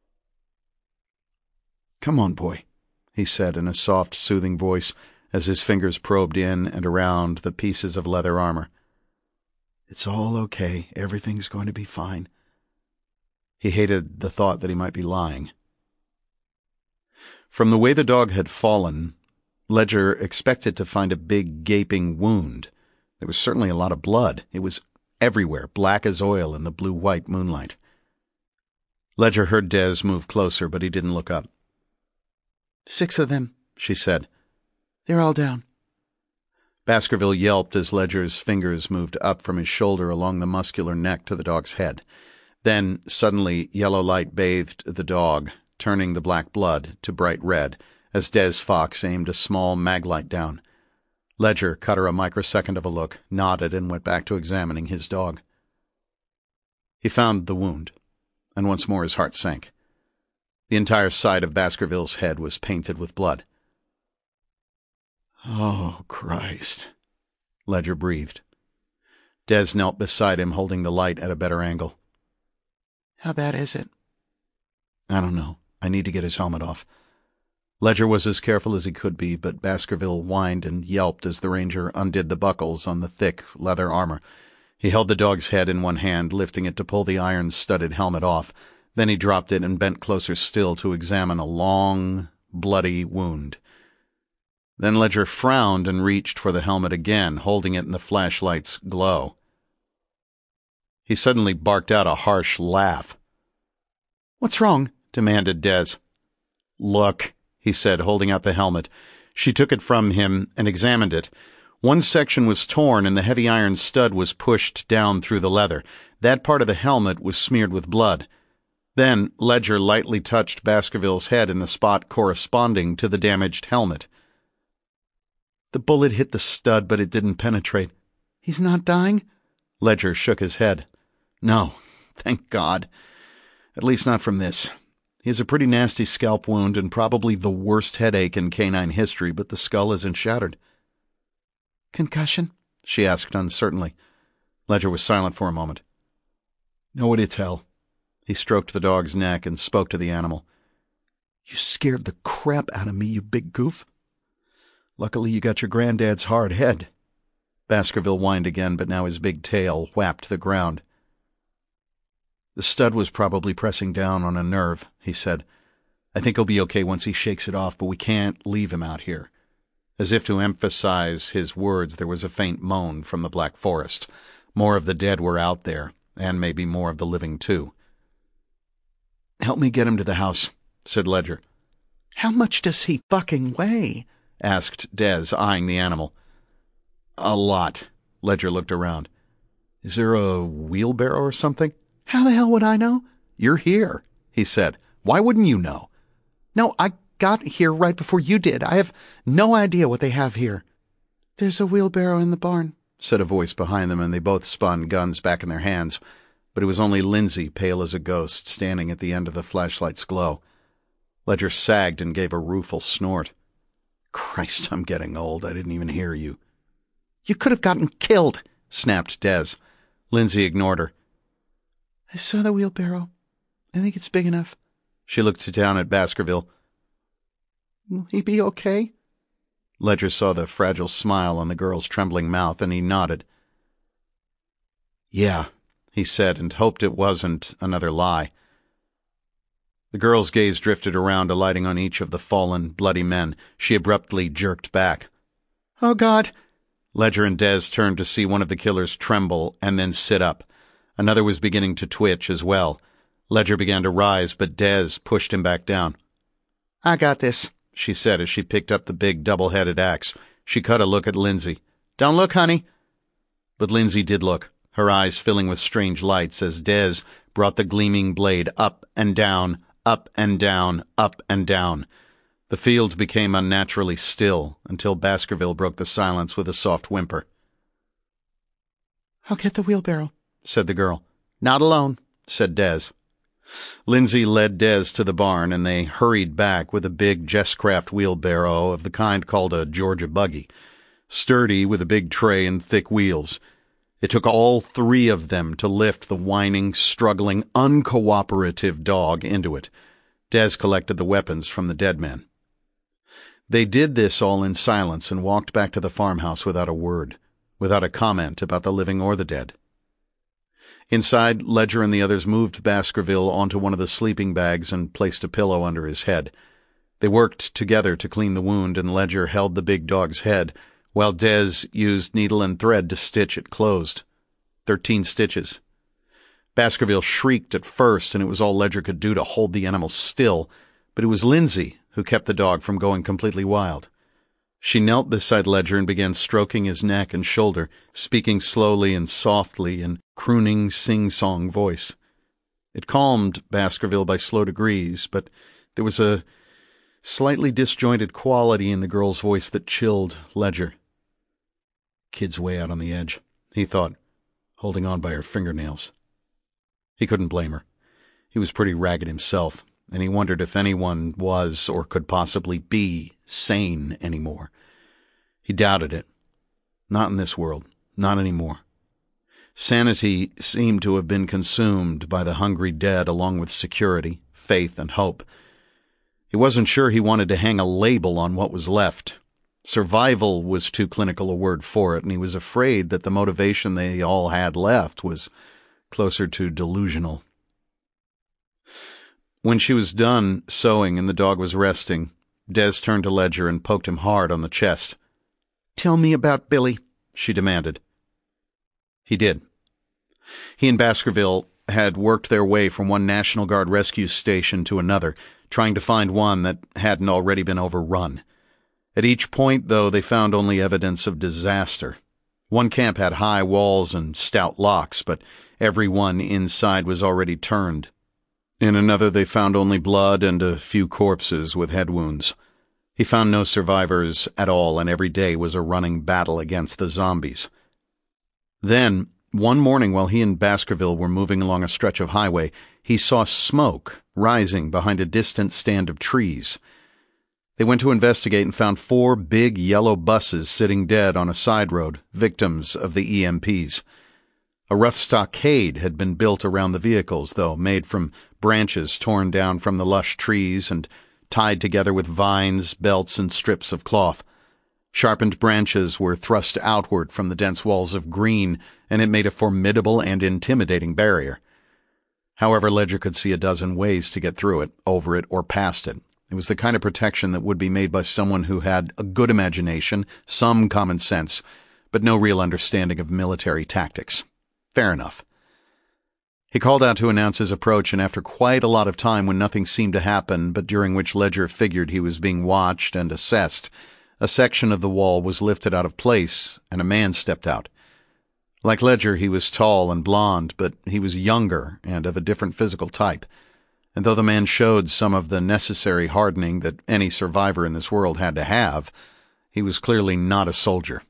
"Come on, boy," he said in a soft, soothing voice as his fingers probed in and around the pieces of leather armor. "It's all okay. Everything's going to be fine." He hated the thought that he might be lying. From the way the dog had fallen, Ledger expected to find a big, gaping wound. There was certainly a lot of blood. It was everywhere, black as oil in the blue-white moonlight. Ledger heard Des move closer, but he didn't look up. "6 of them," she said. "They're all down." Baskerville yelped as Ledger's fingers moved up from his shoulder along the muscular neck to the dog's head. Then, suddenly, yellow light bathed the dog, turning the black blood to bright red, as Des Fox aimed a small maglite down. Ledger cut her a microsecond of a look, nodded, and went back to examining his dog. He found the wound, and once more his heart sank. The entire side of Baskerville's head was painted with blood. "Oh, Christ," Ledger breathed. Des knelt beside him, holding the light at a better angle. "How bad is it?" "I don't know. I need to get his helmet off." Ledger was as careful as he could be, but Baskerville whined and yelped as the Ranger undid the buckles on the thick leather armor. He held the dog's head in one hand, lifting it to pull the iron-studded helmet off. Then he dropped it and bent closer still to examine a long, bloody wound. Then Ledger frowned and reached for the helmet again, holding it in the flashlight's glow. He suddenly barked out a harsh laugh. "What's wrong?" demanded Des. "Look," he said, holding out the helmet. She took it from him and examined it. One section was torn and the heavy iron stud was pushed down through the leather. That part of the helmet was smeared with blood. Then Ledger lightly touched Baskerville's head in the spot corresponding to the damaged helmet. "The bullet hit the stud, but it didn't penetrate. He's not dying?" Ledger shook his head. "No, thank God. At least not from this. He has a pretty nasty scalp wound and probably the worst headache in canine history, but the skull isn't shattered." "Concussion?" she asked uncertainly. Ledger was silent for a moment. "Nobody tell." He stroked the dog's neck and spoke to the animal. "You scared the crap out of me, you big goof." "Luckily you got your granddad's hard head." Baskerville whined again, but now his big tail whapped the ground. "The stud was probably pressing down on a nerve," he said. "I think he'll be okay once he shakes it off, but we can't leave him out here." As if to emphasize his words, there was a faint moan from the Black Forest. More of the dead were out there, and maybe more of the living, too. "Help me get him to the house," said Ledger. "How much does he fucking weigh?" asked Des, eyeing the animal. "A lot." Ledger looked around. "Is there a wheelbarrow or something?" "How the hell would I know?" "You're here," he said. "Why wouldn't you know?" "No, I got here right before you did. I have no idea what they have here." "There's a wheelbarrow in the barn," said a voice behind them, and they both spun, guns back in their hands. But it was only Lindsay, pale as a ghost, standing at the end of the flashlight's glow. Ledger sagged and gave a rueful snort. "Christ, I'm getting old. I didn't even hear you." "You could have gotten killed," snapped Des. Lindsay ignored her. "I saw the wheelbarrow. I think it's big enough." She looked down at Baskerville. "Will he be okay?" Ledger saw the fragile smile on the girl's trembling mouth, and he nodded. "Yeah," he said, and hoped it wasn't another lie. The girl's gaze drifted around, alighting on each of the fallen, bloody men. She abruptly jerked back. "Oh, God!" Ledger and Des turned to see one of the killers tremble and then sit up. Another was beginning to twitch as well. Ledger began to rise, but Des pushed him back down. "I got this," she said as she picked up the big double-headed axe. She cut a look at Lindsay. "Don't look, honey." But Lindsay did look, her eyes filling with strange lights as Des brought the gleaming blade up and down, up and down, up and down. The field became unnaturally still until Baskerville broke the silence with a soft whimper. "I'll get the wheelbarrow," said the girl. "Not alone," said Des. Lindsay led Des to the barn, and they hurried back with a big Jesscraft wheelbarrow of the kind called a Georgia buggy, sturdy with a big tray and thick wheels. It took all three of them to lift the whining, struggling, uncooperative dog into it. Des collected the weapons from the dead men. They did this all in silence and walked back to the farmhouse without a word, without a comment about the living or the dead. Inside, Ledger and the others moved Baskerville onto one of the sleeping bags and placed a pillow under his head. They worked together to clean the wound, and Ledger held the big dog's head, while Des used needle and thread to stitch it closed. 13 stitches. Baskerville shrieked at first, and it was all Ledger could do to hold the animal still, but it was Lindsay who kept the dog from going completely wild. She knelt beside Ledger and began stroking his neck and shoulder, speaking slowly and softly in crooning sing-song voice. It calmed Baskerville by slow degrees, but there was a slightly disjointed quality in the girl's voice that chilled Ledger. "Kid's way out on the edge," he thought, holding on by her fingernails. He couldn't blame her. He was pretty ragged himself, and he wondered if anyone was or could possibly be sane anymore. He doubted it. Not in this world. Not anymore. Sanity seemed to have been consumed by the hungry dead along with security, faith, and hope. He wasn't sure he wanted to hang a label on what was left. Survival was too clinical a word for it, and he was afraid that the motivation they all had left was closer to delusional. When she was done sewing and the dog was resting, Des turned to Ledger and poked him hard on the chest. "Tell me about Billy," she demanded. He did. He and Baskerville had worked their way from one National Guard rescue station to another, trying to find one that hadn't already been overrun. At each point, though, they found only evidence of disaster. One camp had high walls and stout locks, but every one inside was already turned. In another, they found only blood and a few corpses with head wounds. He found no survivors at all, and every day was a running battle against the zombies. Then, one morning while he and Baskerville were moving along a stretch of highway, he saw smoke rising behind a distant stand of trees. They went to investigate and found 4 big yellow buses sitting dead on a side road, victims of the EMPs. A rough stockade had been built around the vehicles, though, made from branches torn down from the lush trees and tied together with vines, belts, and strips of cloth. Sharpened branches were thrust outward from the dense walls of green, and it made a formidable and intimidating barrier. However, Ledger could see a dozen ways to get through it, over it, or past it. It was the kind of protection that would be made by someone who had a good imagination, some common sense, but no real understanding of military tactics. Fair enough. He called out to announce his approach, and after quite a lot of time when nothing seemed to happen, but during which Ledger figured he was being watched and assessed, a section of the wall was lifted out of place, and a man stepped out. Like Ledger, he was tall and blond, but he was younger and of a different physical type. And though the man showed some of the necessary hardening that any survivor in this world had to have, he was clearly not a soldier.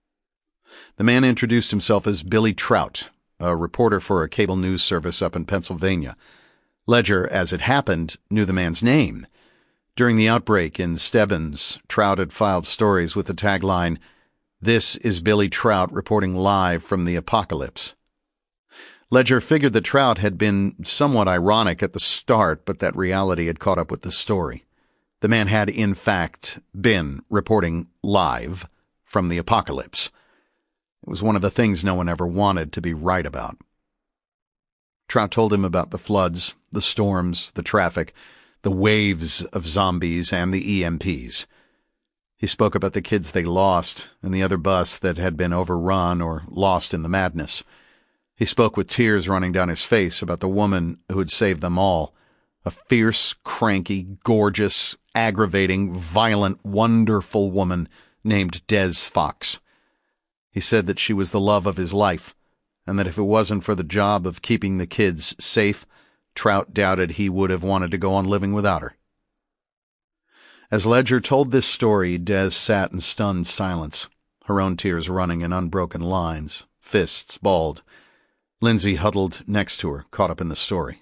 The man introduced himself as Billy Trout, a reporter for a cable news service up in Pennsylvania. Ledger, as it happened, knew the man's name. During the outbreak in Stebbins, Trout had filed stories with the tagline, "This is Billy Trout reporting live from the apocalypse." Ledger figured that Trout had been somewhat ironic at the start, but that reality had caught up with the story. The man had, in fact, been reporting live from the apocalypse. It was one of the things no one ever wanted to be right about. Trout told him about the floods, the storms, the traffic, the waves of zombies, and the EMPs. He spoke about the kids they lost and the other bus that had been overrun or lost in the madness. He spoke with tears running down his face about the woman who had saved them all, a fierce, cranky, gorgeous, aggravating, violent, wonderful woman named Des Fox. He said that she was the love of his life, and that if it wasn't for the job of keeping the kids safe, Trout doubted he would have wanted to go on living without her. As Ledger told this story, Des sat in stunned silence, her own tears running in unbroken lines, fists balled. Lindsay huddled next to her, caught up in the story.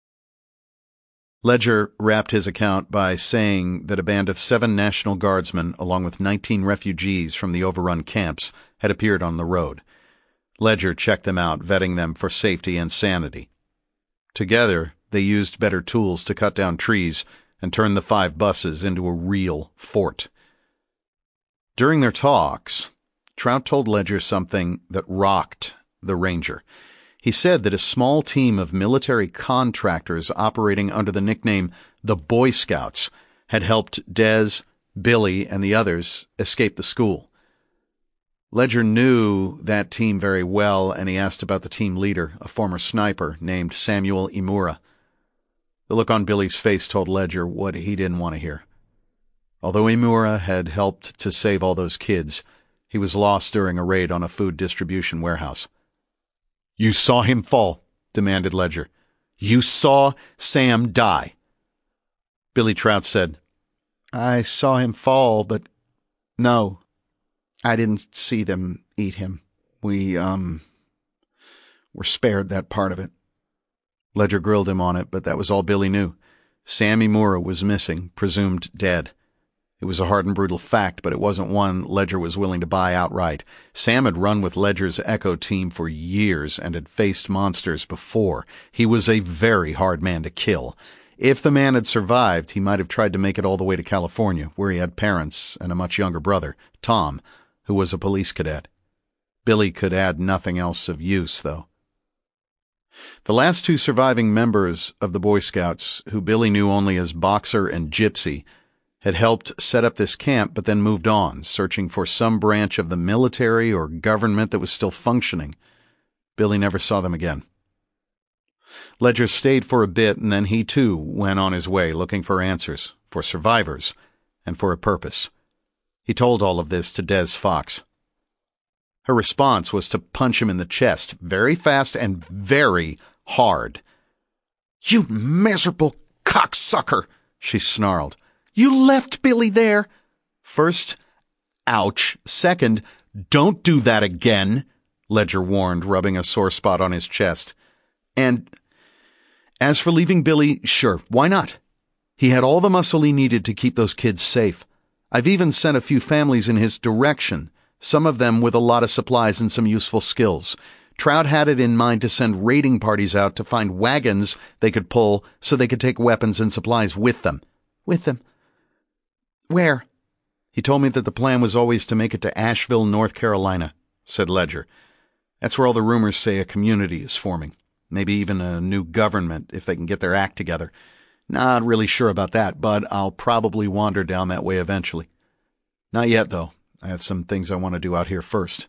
Ledger wrapped his account by saying that a band of 7 National Guardsmen, along with 19 refugees from the overrun camps, had appeared on the road. Ledger checked them out, vetting them for safety and sanity. Together, they used better tools to cut down trees and turn the 5 buses into a real fort. During their talks, Trout told Ledger something that rocked the Ranger. He said that a small team of military contractors operating under the nickname the Boy Scouts had helped Des, Billy, and the others escape the school. Ledger knew that team very well, and he asked about the team leader, a former sniper named Samuel Imura. The look on Billy's face told Ledger what he didn't want to hear. Although Imura had helped to save all those kids, he was lost during a raid on a food distribution warehouse. "You saw him fall," demanded Ledger. "You saw Sam die." Billy Trout said, "I saw him fall, but no, I didn't see them eat him. We, were spared that part of it." Ledger grilled him on it, but that was all Billy knew. Sam Imura was missing, presumed dead. It was a hard and brutal fact, but it wasn't one Ledger was willing to buy outright. Sam had run with Ledger's Echo team for years and had faced monsters before. He was a very hard man to kill. If the man had survived, he might have tried to make it all the way to California, where he had parents and a much younger brother, Tom, who was a police cadet. Billy could add nothing else of use, though. The last 2 surviving members of the Boy Scouts, who Billy knew only as Boxer and Gypsy, had helped set up this camp but then moved on, searching for some branch of the military or government that was still functioning. Billy never saw them again. Ledger stayed for a bit, and then he too went on his way looking for answers, for survivors, and for a purpose. He told all of this to Des Fox. Her response was to punch him in the chest, very fast and very hard. "You miserable cocksucker," she snarled. "You left Billy there." First, ouch. Second, don't do that again, Ledger warned, rubbing a sore spot on his chest. And as for leaving Billy, sure, why not? He had all the muscle he needed to keep those kids safe. I've even sent a few families in his direction, some of them with a lot of supplies and some useful skills. Trout had it in mind to send raiding parties out to find wagons they could pull so they could take weapons and supplies with them. With them? Where? He told me that the plan was always to make it to Asheville, North Carolina, said Ledger. That's where all the rumors say a community is forming. Maybe even a new government if they can get their act together. Not really sure about that, but I'll probably wander down that way eventually. Not yet, though. I have some things I want to do out here first.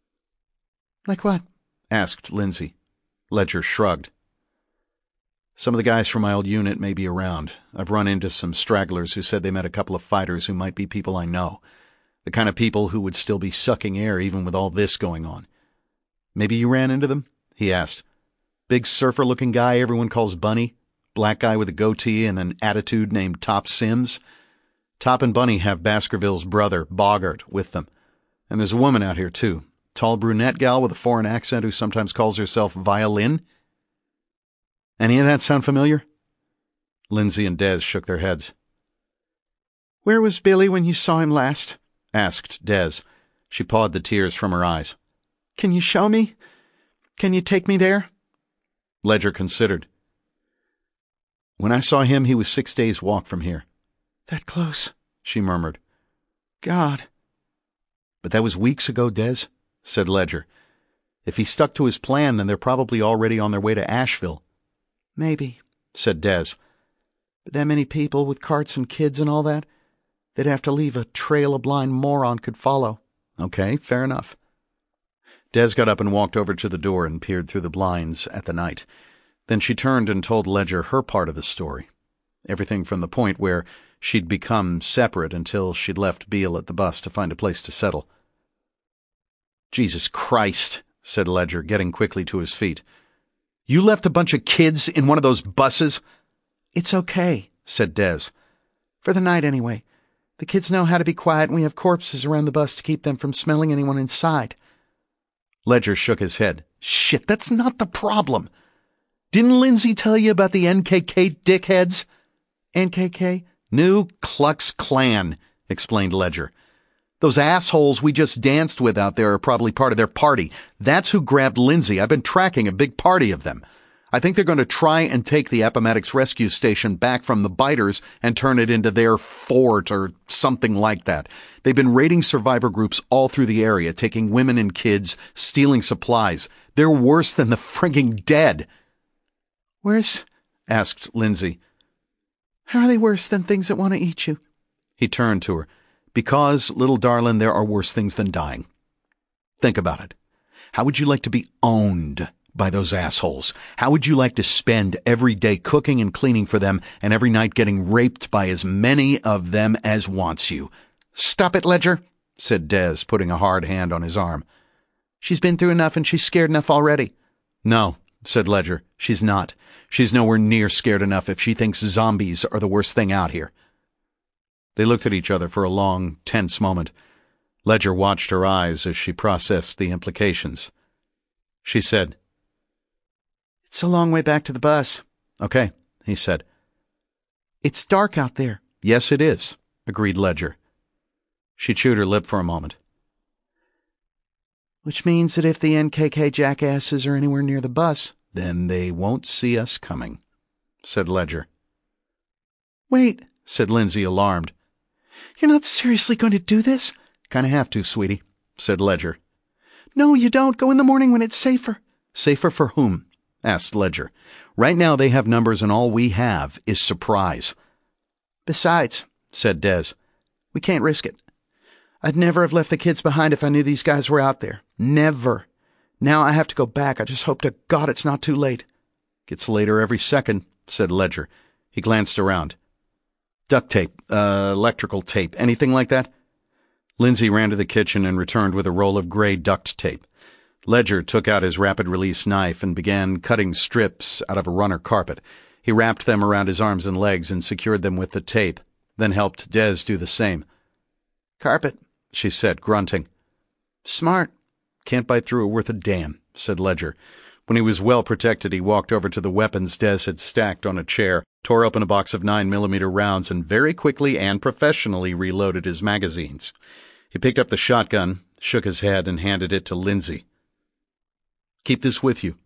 Like what? Asked Lindsay. Ledger shrugged. Some of the guys from my old unit may be around. I've run into some stragglers who said they met a couple of fighters who might be people I know. The kind of people who would still be sucking air even with all this going on. Maybe you ran into them? He asked. Big surfer-looking guy everyone calls Bunny. Black guy with a goatee and an attitude named Top Sims. Top and Bunny have Baskerville's brother, Bogart, with them. And there's a woman out here, too. Tall brunette gal with a foreign accent who sometimes calls herself Violin. Any of that sound familiar? Lindsay and Des shook their heads. Where was Billy when you saw him last? Asked Des. She pawed the tears from her eyes. Can you show me? Can you take me there? Ledger considered. When I saw him, he was 6 days' walk from here. That close, she murmured. God. But that was weeks ago, Des, said Ledger. If he stuck to his plan, then they're probably already on their way to Asheville. Maybe, said Des. But that many people with carts and kids and all that, they'd have to leave a trail a blind moron could follow. Okay, fair enough. Des got up and walked over to the door and peered through the blinds at the night. Then she turned and told Ledger her part of the story. Everything from the point where she'd become separate until she'd left Beale at the bus to find a place to settle. Jesus Christ, said Ledger, getting quickly to his feet. You left a bunch of kids in one of those buses? It's okay, said Des. For the night, anyway. The kids know how to be quiet, and we have corpses around the bus to keep them from smelling anyone inside. Ledger shook his head. Shit, that's not the problem. Didn't Lindsay tell you about the NKK dickheads? NKK? New Klux Klan, explained Ledger. Those assholes we just danced with out there are probably part of their party. That's who grabbed Lindsay. I've been tracking a big party of them. I think they're going to try and take the Appomattox Rescue Station back from the biters and turn it into their fort or something like that. They've been raiding survivor groups all through the area, taking women and kids, stealing supplies. They're worse than the frigging dead. Worse? Asked Lindsay. How are they worse than things that want to eat you? He turned to her. Because, little darling, there are worse things than dying. Think about it. How would you like to be owned by those assholes? How would you like to spend every day cooking and cleaning for them and every night getting raped by as many of them as wants you? Stop it, Ledger, said Des, putting a hard hand on his arm. She's been through enough and she's scared enough already. No, said Ledger. She's not. She's nowhere near scared enough if she thinks zombies are the worst thing out here. They looked at each other for a long, tense moment. Ledger watched her eyes as she processed the implications. She said, It's a long way back to the bus. Okay, he said. It's dark out there. Yes, it is, agreed Ledger. She chewed her lip for a moment. Which means that if the NKK jackasses are anywhere near the bus, then they won't see us coming, said Ledger. Wait, said Lindsay, alarmed. You're not seriously going to do this? Kinda have to, sweetie, said Ledger. No, you don't. Go in the morning when it's safer. Safer for whom? Asked Ledger. Right now they have numbers and all we have is surprise. Besides, said Des, we can't risk it. I'd never have left the kids behind if I knew these guys were out there. Never. Now I have to go back. I just hope to God it's not too late. Gets later every second, said Ledger. He glanced around. Duct tape, electrical tape, anything like that? Lindsay ran to the kitchen and returned with a roll of gray duct tape. Ledger took out his rapid-release knife and began cutting strips out of a runner carpet. He wrapped them around his arms and legs and secured them with the tape, then helped Des do the same. Carpet, she said, grunting. Smart. Can't bite through it worth a damn, said Ledger. When he was well protected, he walked over to the weapons Des had stacked on a chair, tore open a box of 9mm rounds, and very quickly and professionally reloaded his magazines. He picked up the shotgun, shook his head, and handed it to Lindsay. Keep this with you.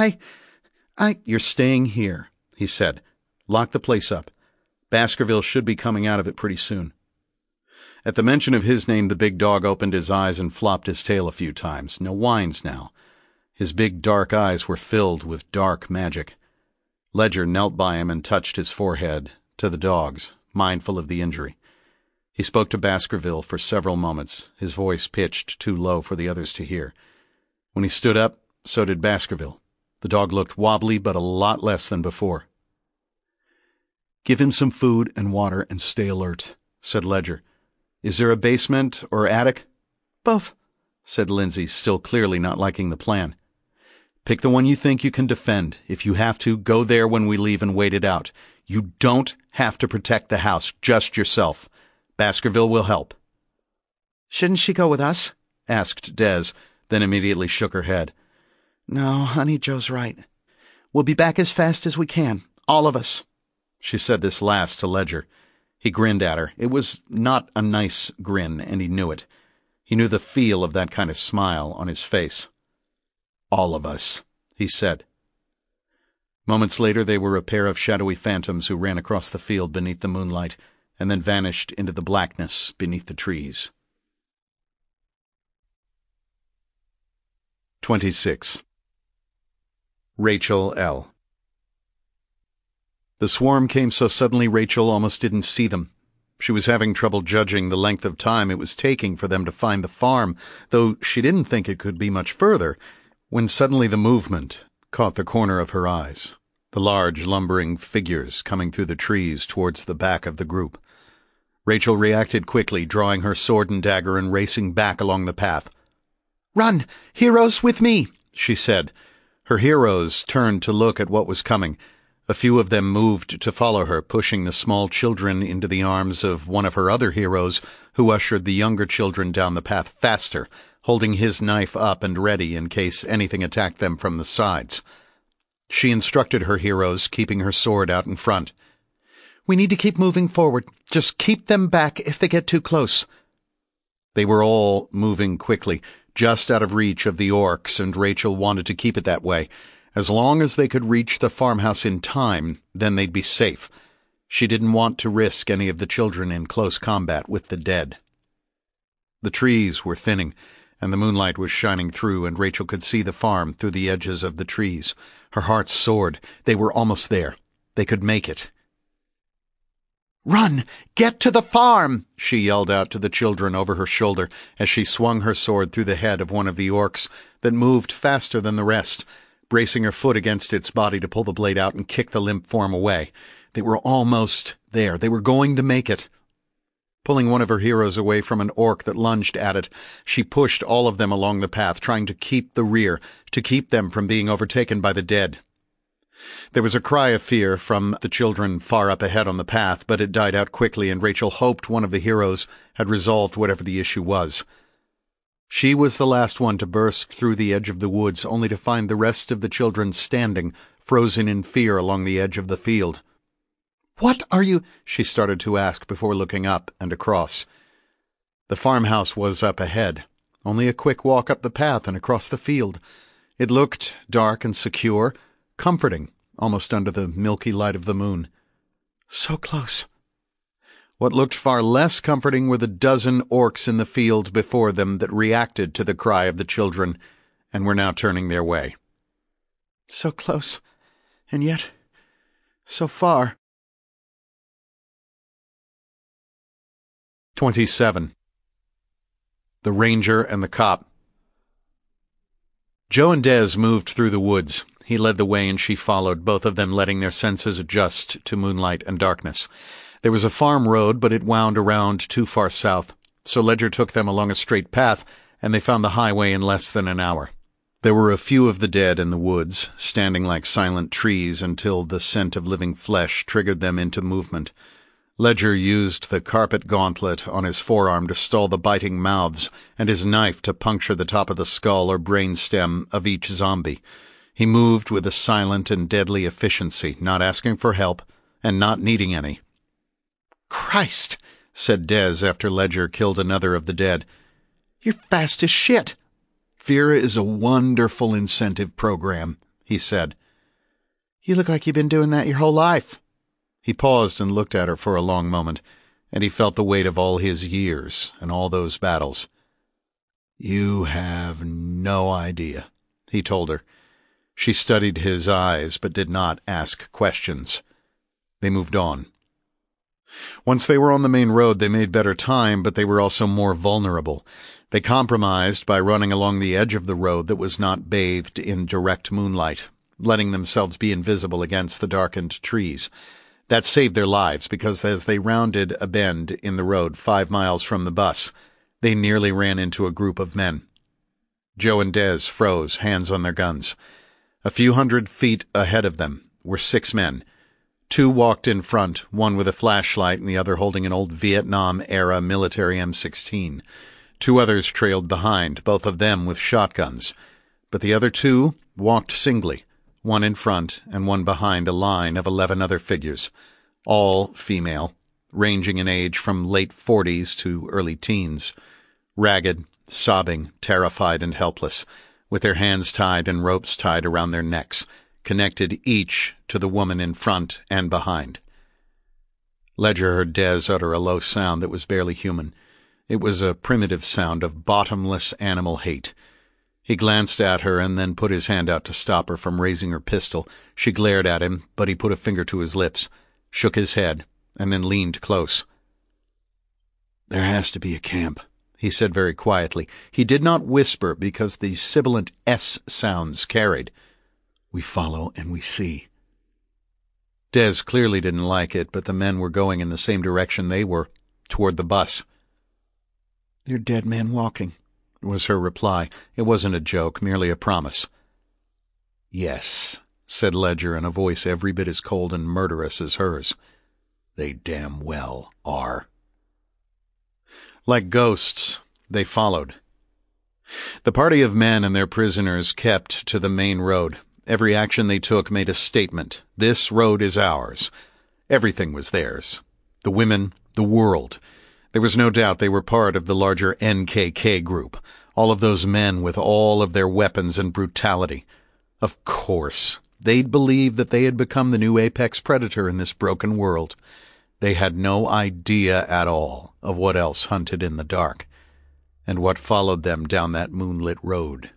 You're staying here, he said. Lock the place up. Baskerville should be coming out of it pretty soon. At the mention of his name, the big dog opened his eyes and flopped his tail a few times. No whines now. His big dark eyes were filled with dark magic. Ledger knelt by him and touched his forehead to the dog's, mindful of the injury. He spoke to Baskerville for several moments, his voice pitched too low for the others to hear. When he stood up, so did Baskerville. The dog looked wobbly, but a lot less than before. Give him some food and water and stay alert, said Ledger. Is there a basement or attic? Both, said Lindsay, still clearly not liking the plan. Pick the one you think you can defend. If you have to, go there when we leave and wait it out. You don't have to protect the house, just yourself. Baskerville will help. Shouldn't she go with us? Asked Des, then immediately shook her head. No, honey, Joe's right. We'll be back as fast as we can, all of us. She said this last to Ledger. He grinned at her. It was not a nice grin, and he knew it. He knew the feel of that kind of smile on his face. All of us, he said. Moments later, they were a pair of shadowy phantoms who ran across the field beneath the moonlight and then vanished into the blackness beneath the trees. 26. Rachel L. The swarm came so suddenly Rachel almost didn't see them. She was having trouble judging the length of time it was taking for them to find the farm, though she didn't think it could be much further, when suddenly the movement caught the corner of her eyes, the large, lumbering figures coming through the trees towards the back of the group. Rachel reacted quickly, drawing her sword and dagger and racing back along the path. Run! Heroes, with me! She said. Her heroes turned to look at what was coming. A few of them moved to follow her, pushing the small children into the arms of one of her other heroes, who ushered the younger children down the path faster, holding his knife up and ready in case anything attacked them from the sides. She instructed her heroes, keeping her sword out in front. We need to keep moving forward. Just keep them back if they get too close. They were all moving quickly, just out of reach of the orcs, and Rachel wanted to keep it that way. As long as they could reach the farmhouse in time, then they'd be safe. She didn't want to risk any of the children in close combat with the dead. The trees were thinning, and the moonlight was shining through, and Rachel could see the farm through the edges of the trees. Her heart soared. They were almost there. They could make it. Run! Get to the farm! She yelled out to the children over her shoulder as she swung her sword through the head of one of the orcs that moved faster than the rest, bracing her foot against its body to pull the blade out and kick the limp form away. They were almost there. They were going to make it. Pulling one of her heroes away from an orc that lunged at it, she pushed all of them along the path, trying to keep the rear, to keep them from being overtaken by the dead. There was a cry of fear from the children far up ahead on the path, but it died out quickly, and Rachel hoped one of the heroes had resolved whatever the issue was. She was the last one to burst through the edge of the woods, only to find the rest of the children standing, frozen in fear along the edge of the field. "What are you—" she started to ask before looking up and across. The farmhouse was up ahead, only a quick walk up the path and across the field. It looked dark and secure, comforting, almost under the milky light of the moon. So close. What looked far less comforting were the dozen orcs in the field before them that reacted to the cry of the children and were now turning their way. So close, and yet so far. 27. The ranger and the cop. Joe and Des moved through the woods. He led the way and she followed, both of them letting their senses adjust to moonlight and darkness. There was a farm road, but it wound around too far south, so Ledger took them along a straight path, and they found the highway in less than an hour. There were a few of the dead in the woods, standing like silent trees until the scent of living flesh triggered them into movement. Ledger used the carpet gauntlet on his forearm to stall the biting mouths and his knife to puncture the top of the skull or brain stem of each zombie. He moved with a silent and deadly efficiency, not asking for help and not needing any. "Christ," said Des after Ledger killed another of the dead. "You're fast as shit." "Fear is a wonderful incentive program," he said. "You look like you've been doing that your whole life." He paused and looked at her for a long moment, and he felt the weight of all his years and all those battles. "You have no idea," he told her. She studied his eyes but did not ask questions. They moved on. Once they were on the main road, they made better time, but they were also more vulnerable. They compromised by running along the edge of the road that was not bathed in direct moonlight, letting themselves be invisible against the darkened trees. That saved their lives, because as they rounded a bend in the road 5 miles from the bus, they nearly ran into a group of men. Joe and Des froze, hands on their guns. A few 100 feet ahead of them were 6 men. 2 walked in front, one with a flashlight and the other holding an old Vietnam-era military M16. 2 others trailed behind, both of them with shotguns. But the other 2 walked singly, one in front and one behind a line of 11 other figures, all female, ranging in age from late 40s to early teens, ragged, sobbing, terrified and helpless, with their hands tied and ropes tied around their necks, connected each to the woman in front and behind. Ledger heard Des utter a low sound that was barely human. It was a primitive sound of bottomless animal hate. He glanced at her and then put his hand out to stop her from raising her pistol. She glared at him, but he put a finger to his lips, shook his head, and then leaned close. "There has to be a camp," he said very quietly. He did not whisper because the sibilant S sounds carried. "We follow and we see." Des clearly didn't like it, but the men were going in the same direction they were, toward the bus. "They're dead men walking," was her reply. It wasn't a joke, merely a promise. "Yes," said Ledger in a voice every bit as cold and murderous as hers. "They damn well are." Like ghosts, they followed. The party of men and their prisoners kept to the main road. Every action they took made a statement. This road is ours. Everything was theirs. The women, the world. There was no doubt they were part of the larger NKK group, all of those men with all of their weapons and brutality. Of course, they'd believed that they had become the new apex predator in this broken world. They had no idea at all of what else hunted in the dark, and what followed them down that moonlit road.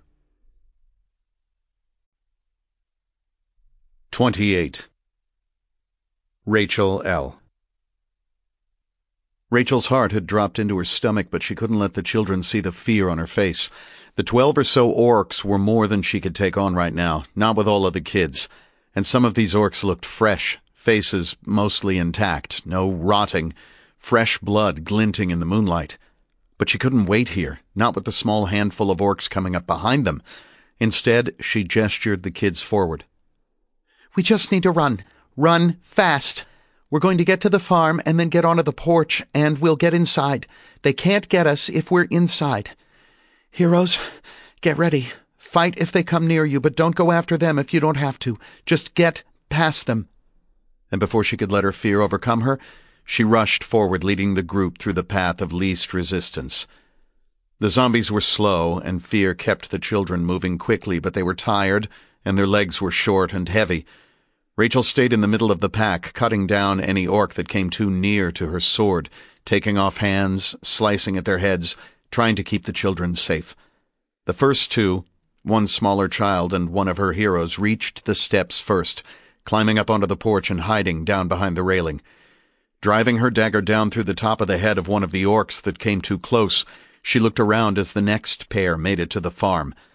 28. Rachel L. Rachel's heart had dropped into her stomach, but she couldn't let the children see the fear on her face. The 12 or so orcs were more than she could take on right now, not with all of the kids. And some of these orcs looked fresh, faces mostly intact, no rotting, fresh blood glinting in the moonlight. But she couldn't wait here, not with the small handful of orcs coming up behind them. Instead, she gestured the kids forward. "We just need to run. Run fast. We're going to get to the farm and then get onto the porch, and we'll get inside. They can't get us if we're inside. Heroes, get ready. Fight if they come near you, but don't go after them if you don't have to. Just get past them." And before she could let her fear overcome her, she rushed forward, leading the group through the path of least resistance. The zombies were slow, and fear kept the children moving quickly, but they were tired, and their legs were short and heavy. Rachel stayed in the middle of the pack, cutting down any orc that came too near to her sword, taking off hands, slicing at their heads, trying to keep the children safe. The first 2, one smaller child and one of her heroes, reached the steps first, climbing up onto the porch and hiding down behind the railing. Driving her dagger down through the top of the head of one of the orcs that came too close, she looked around as the next pair made it to the farm.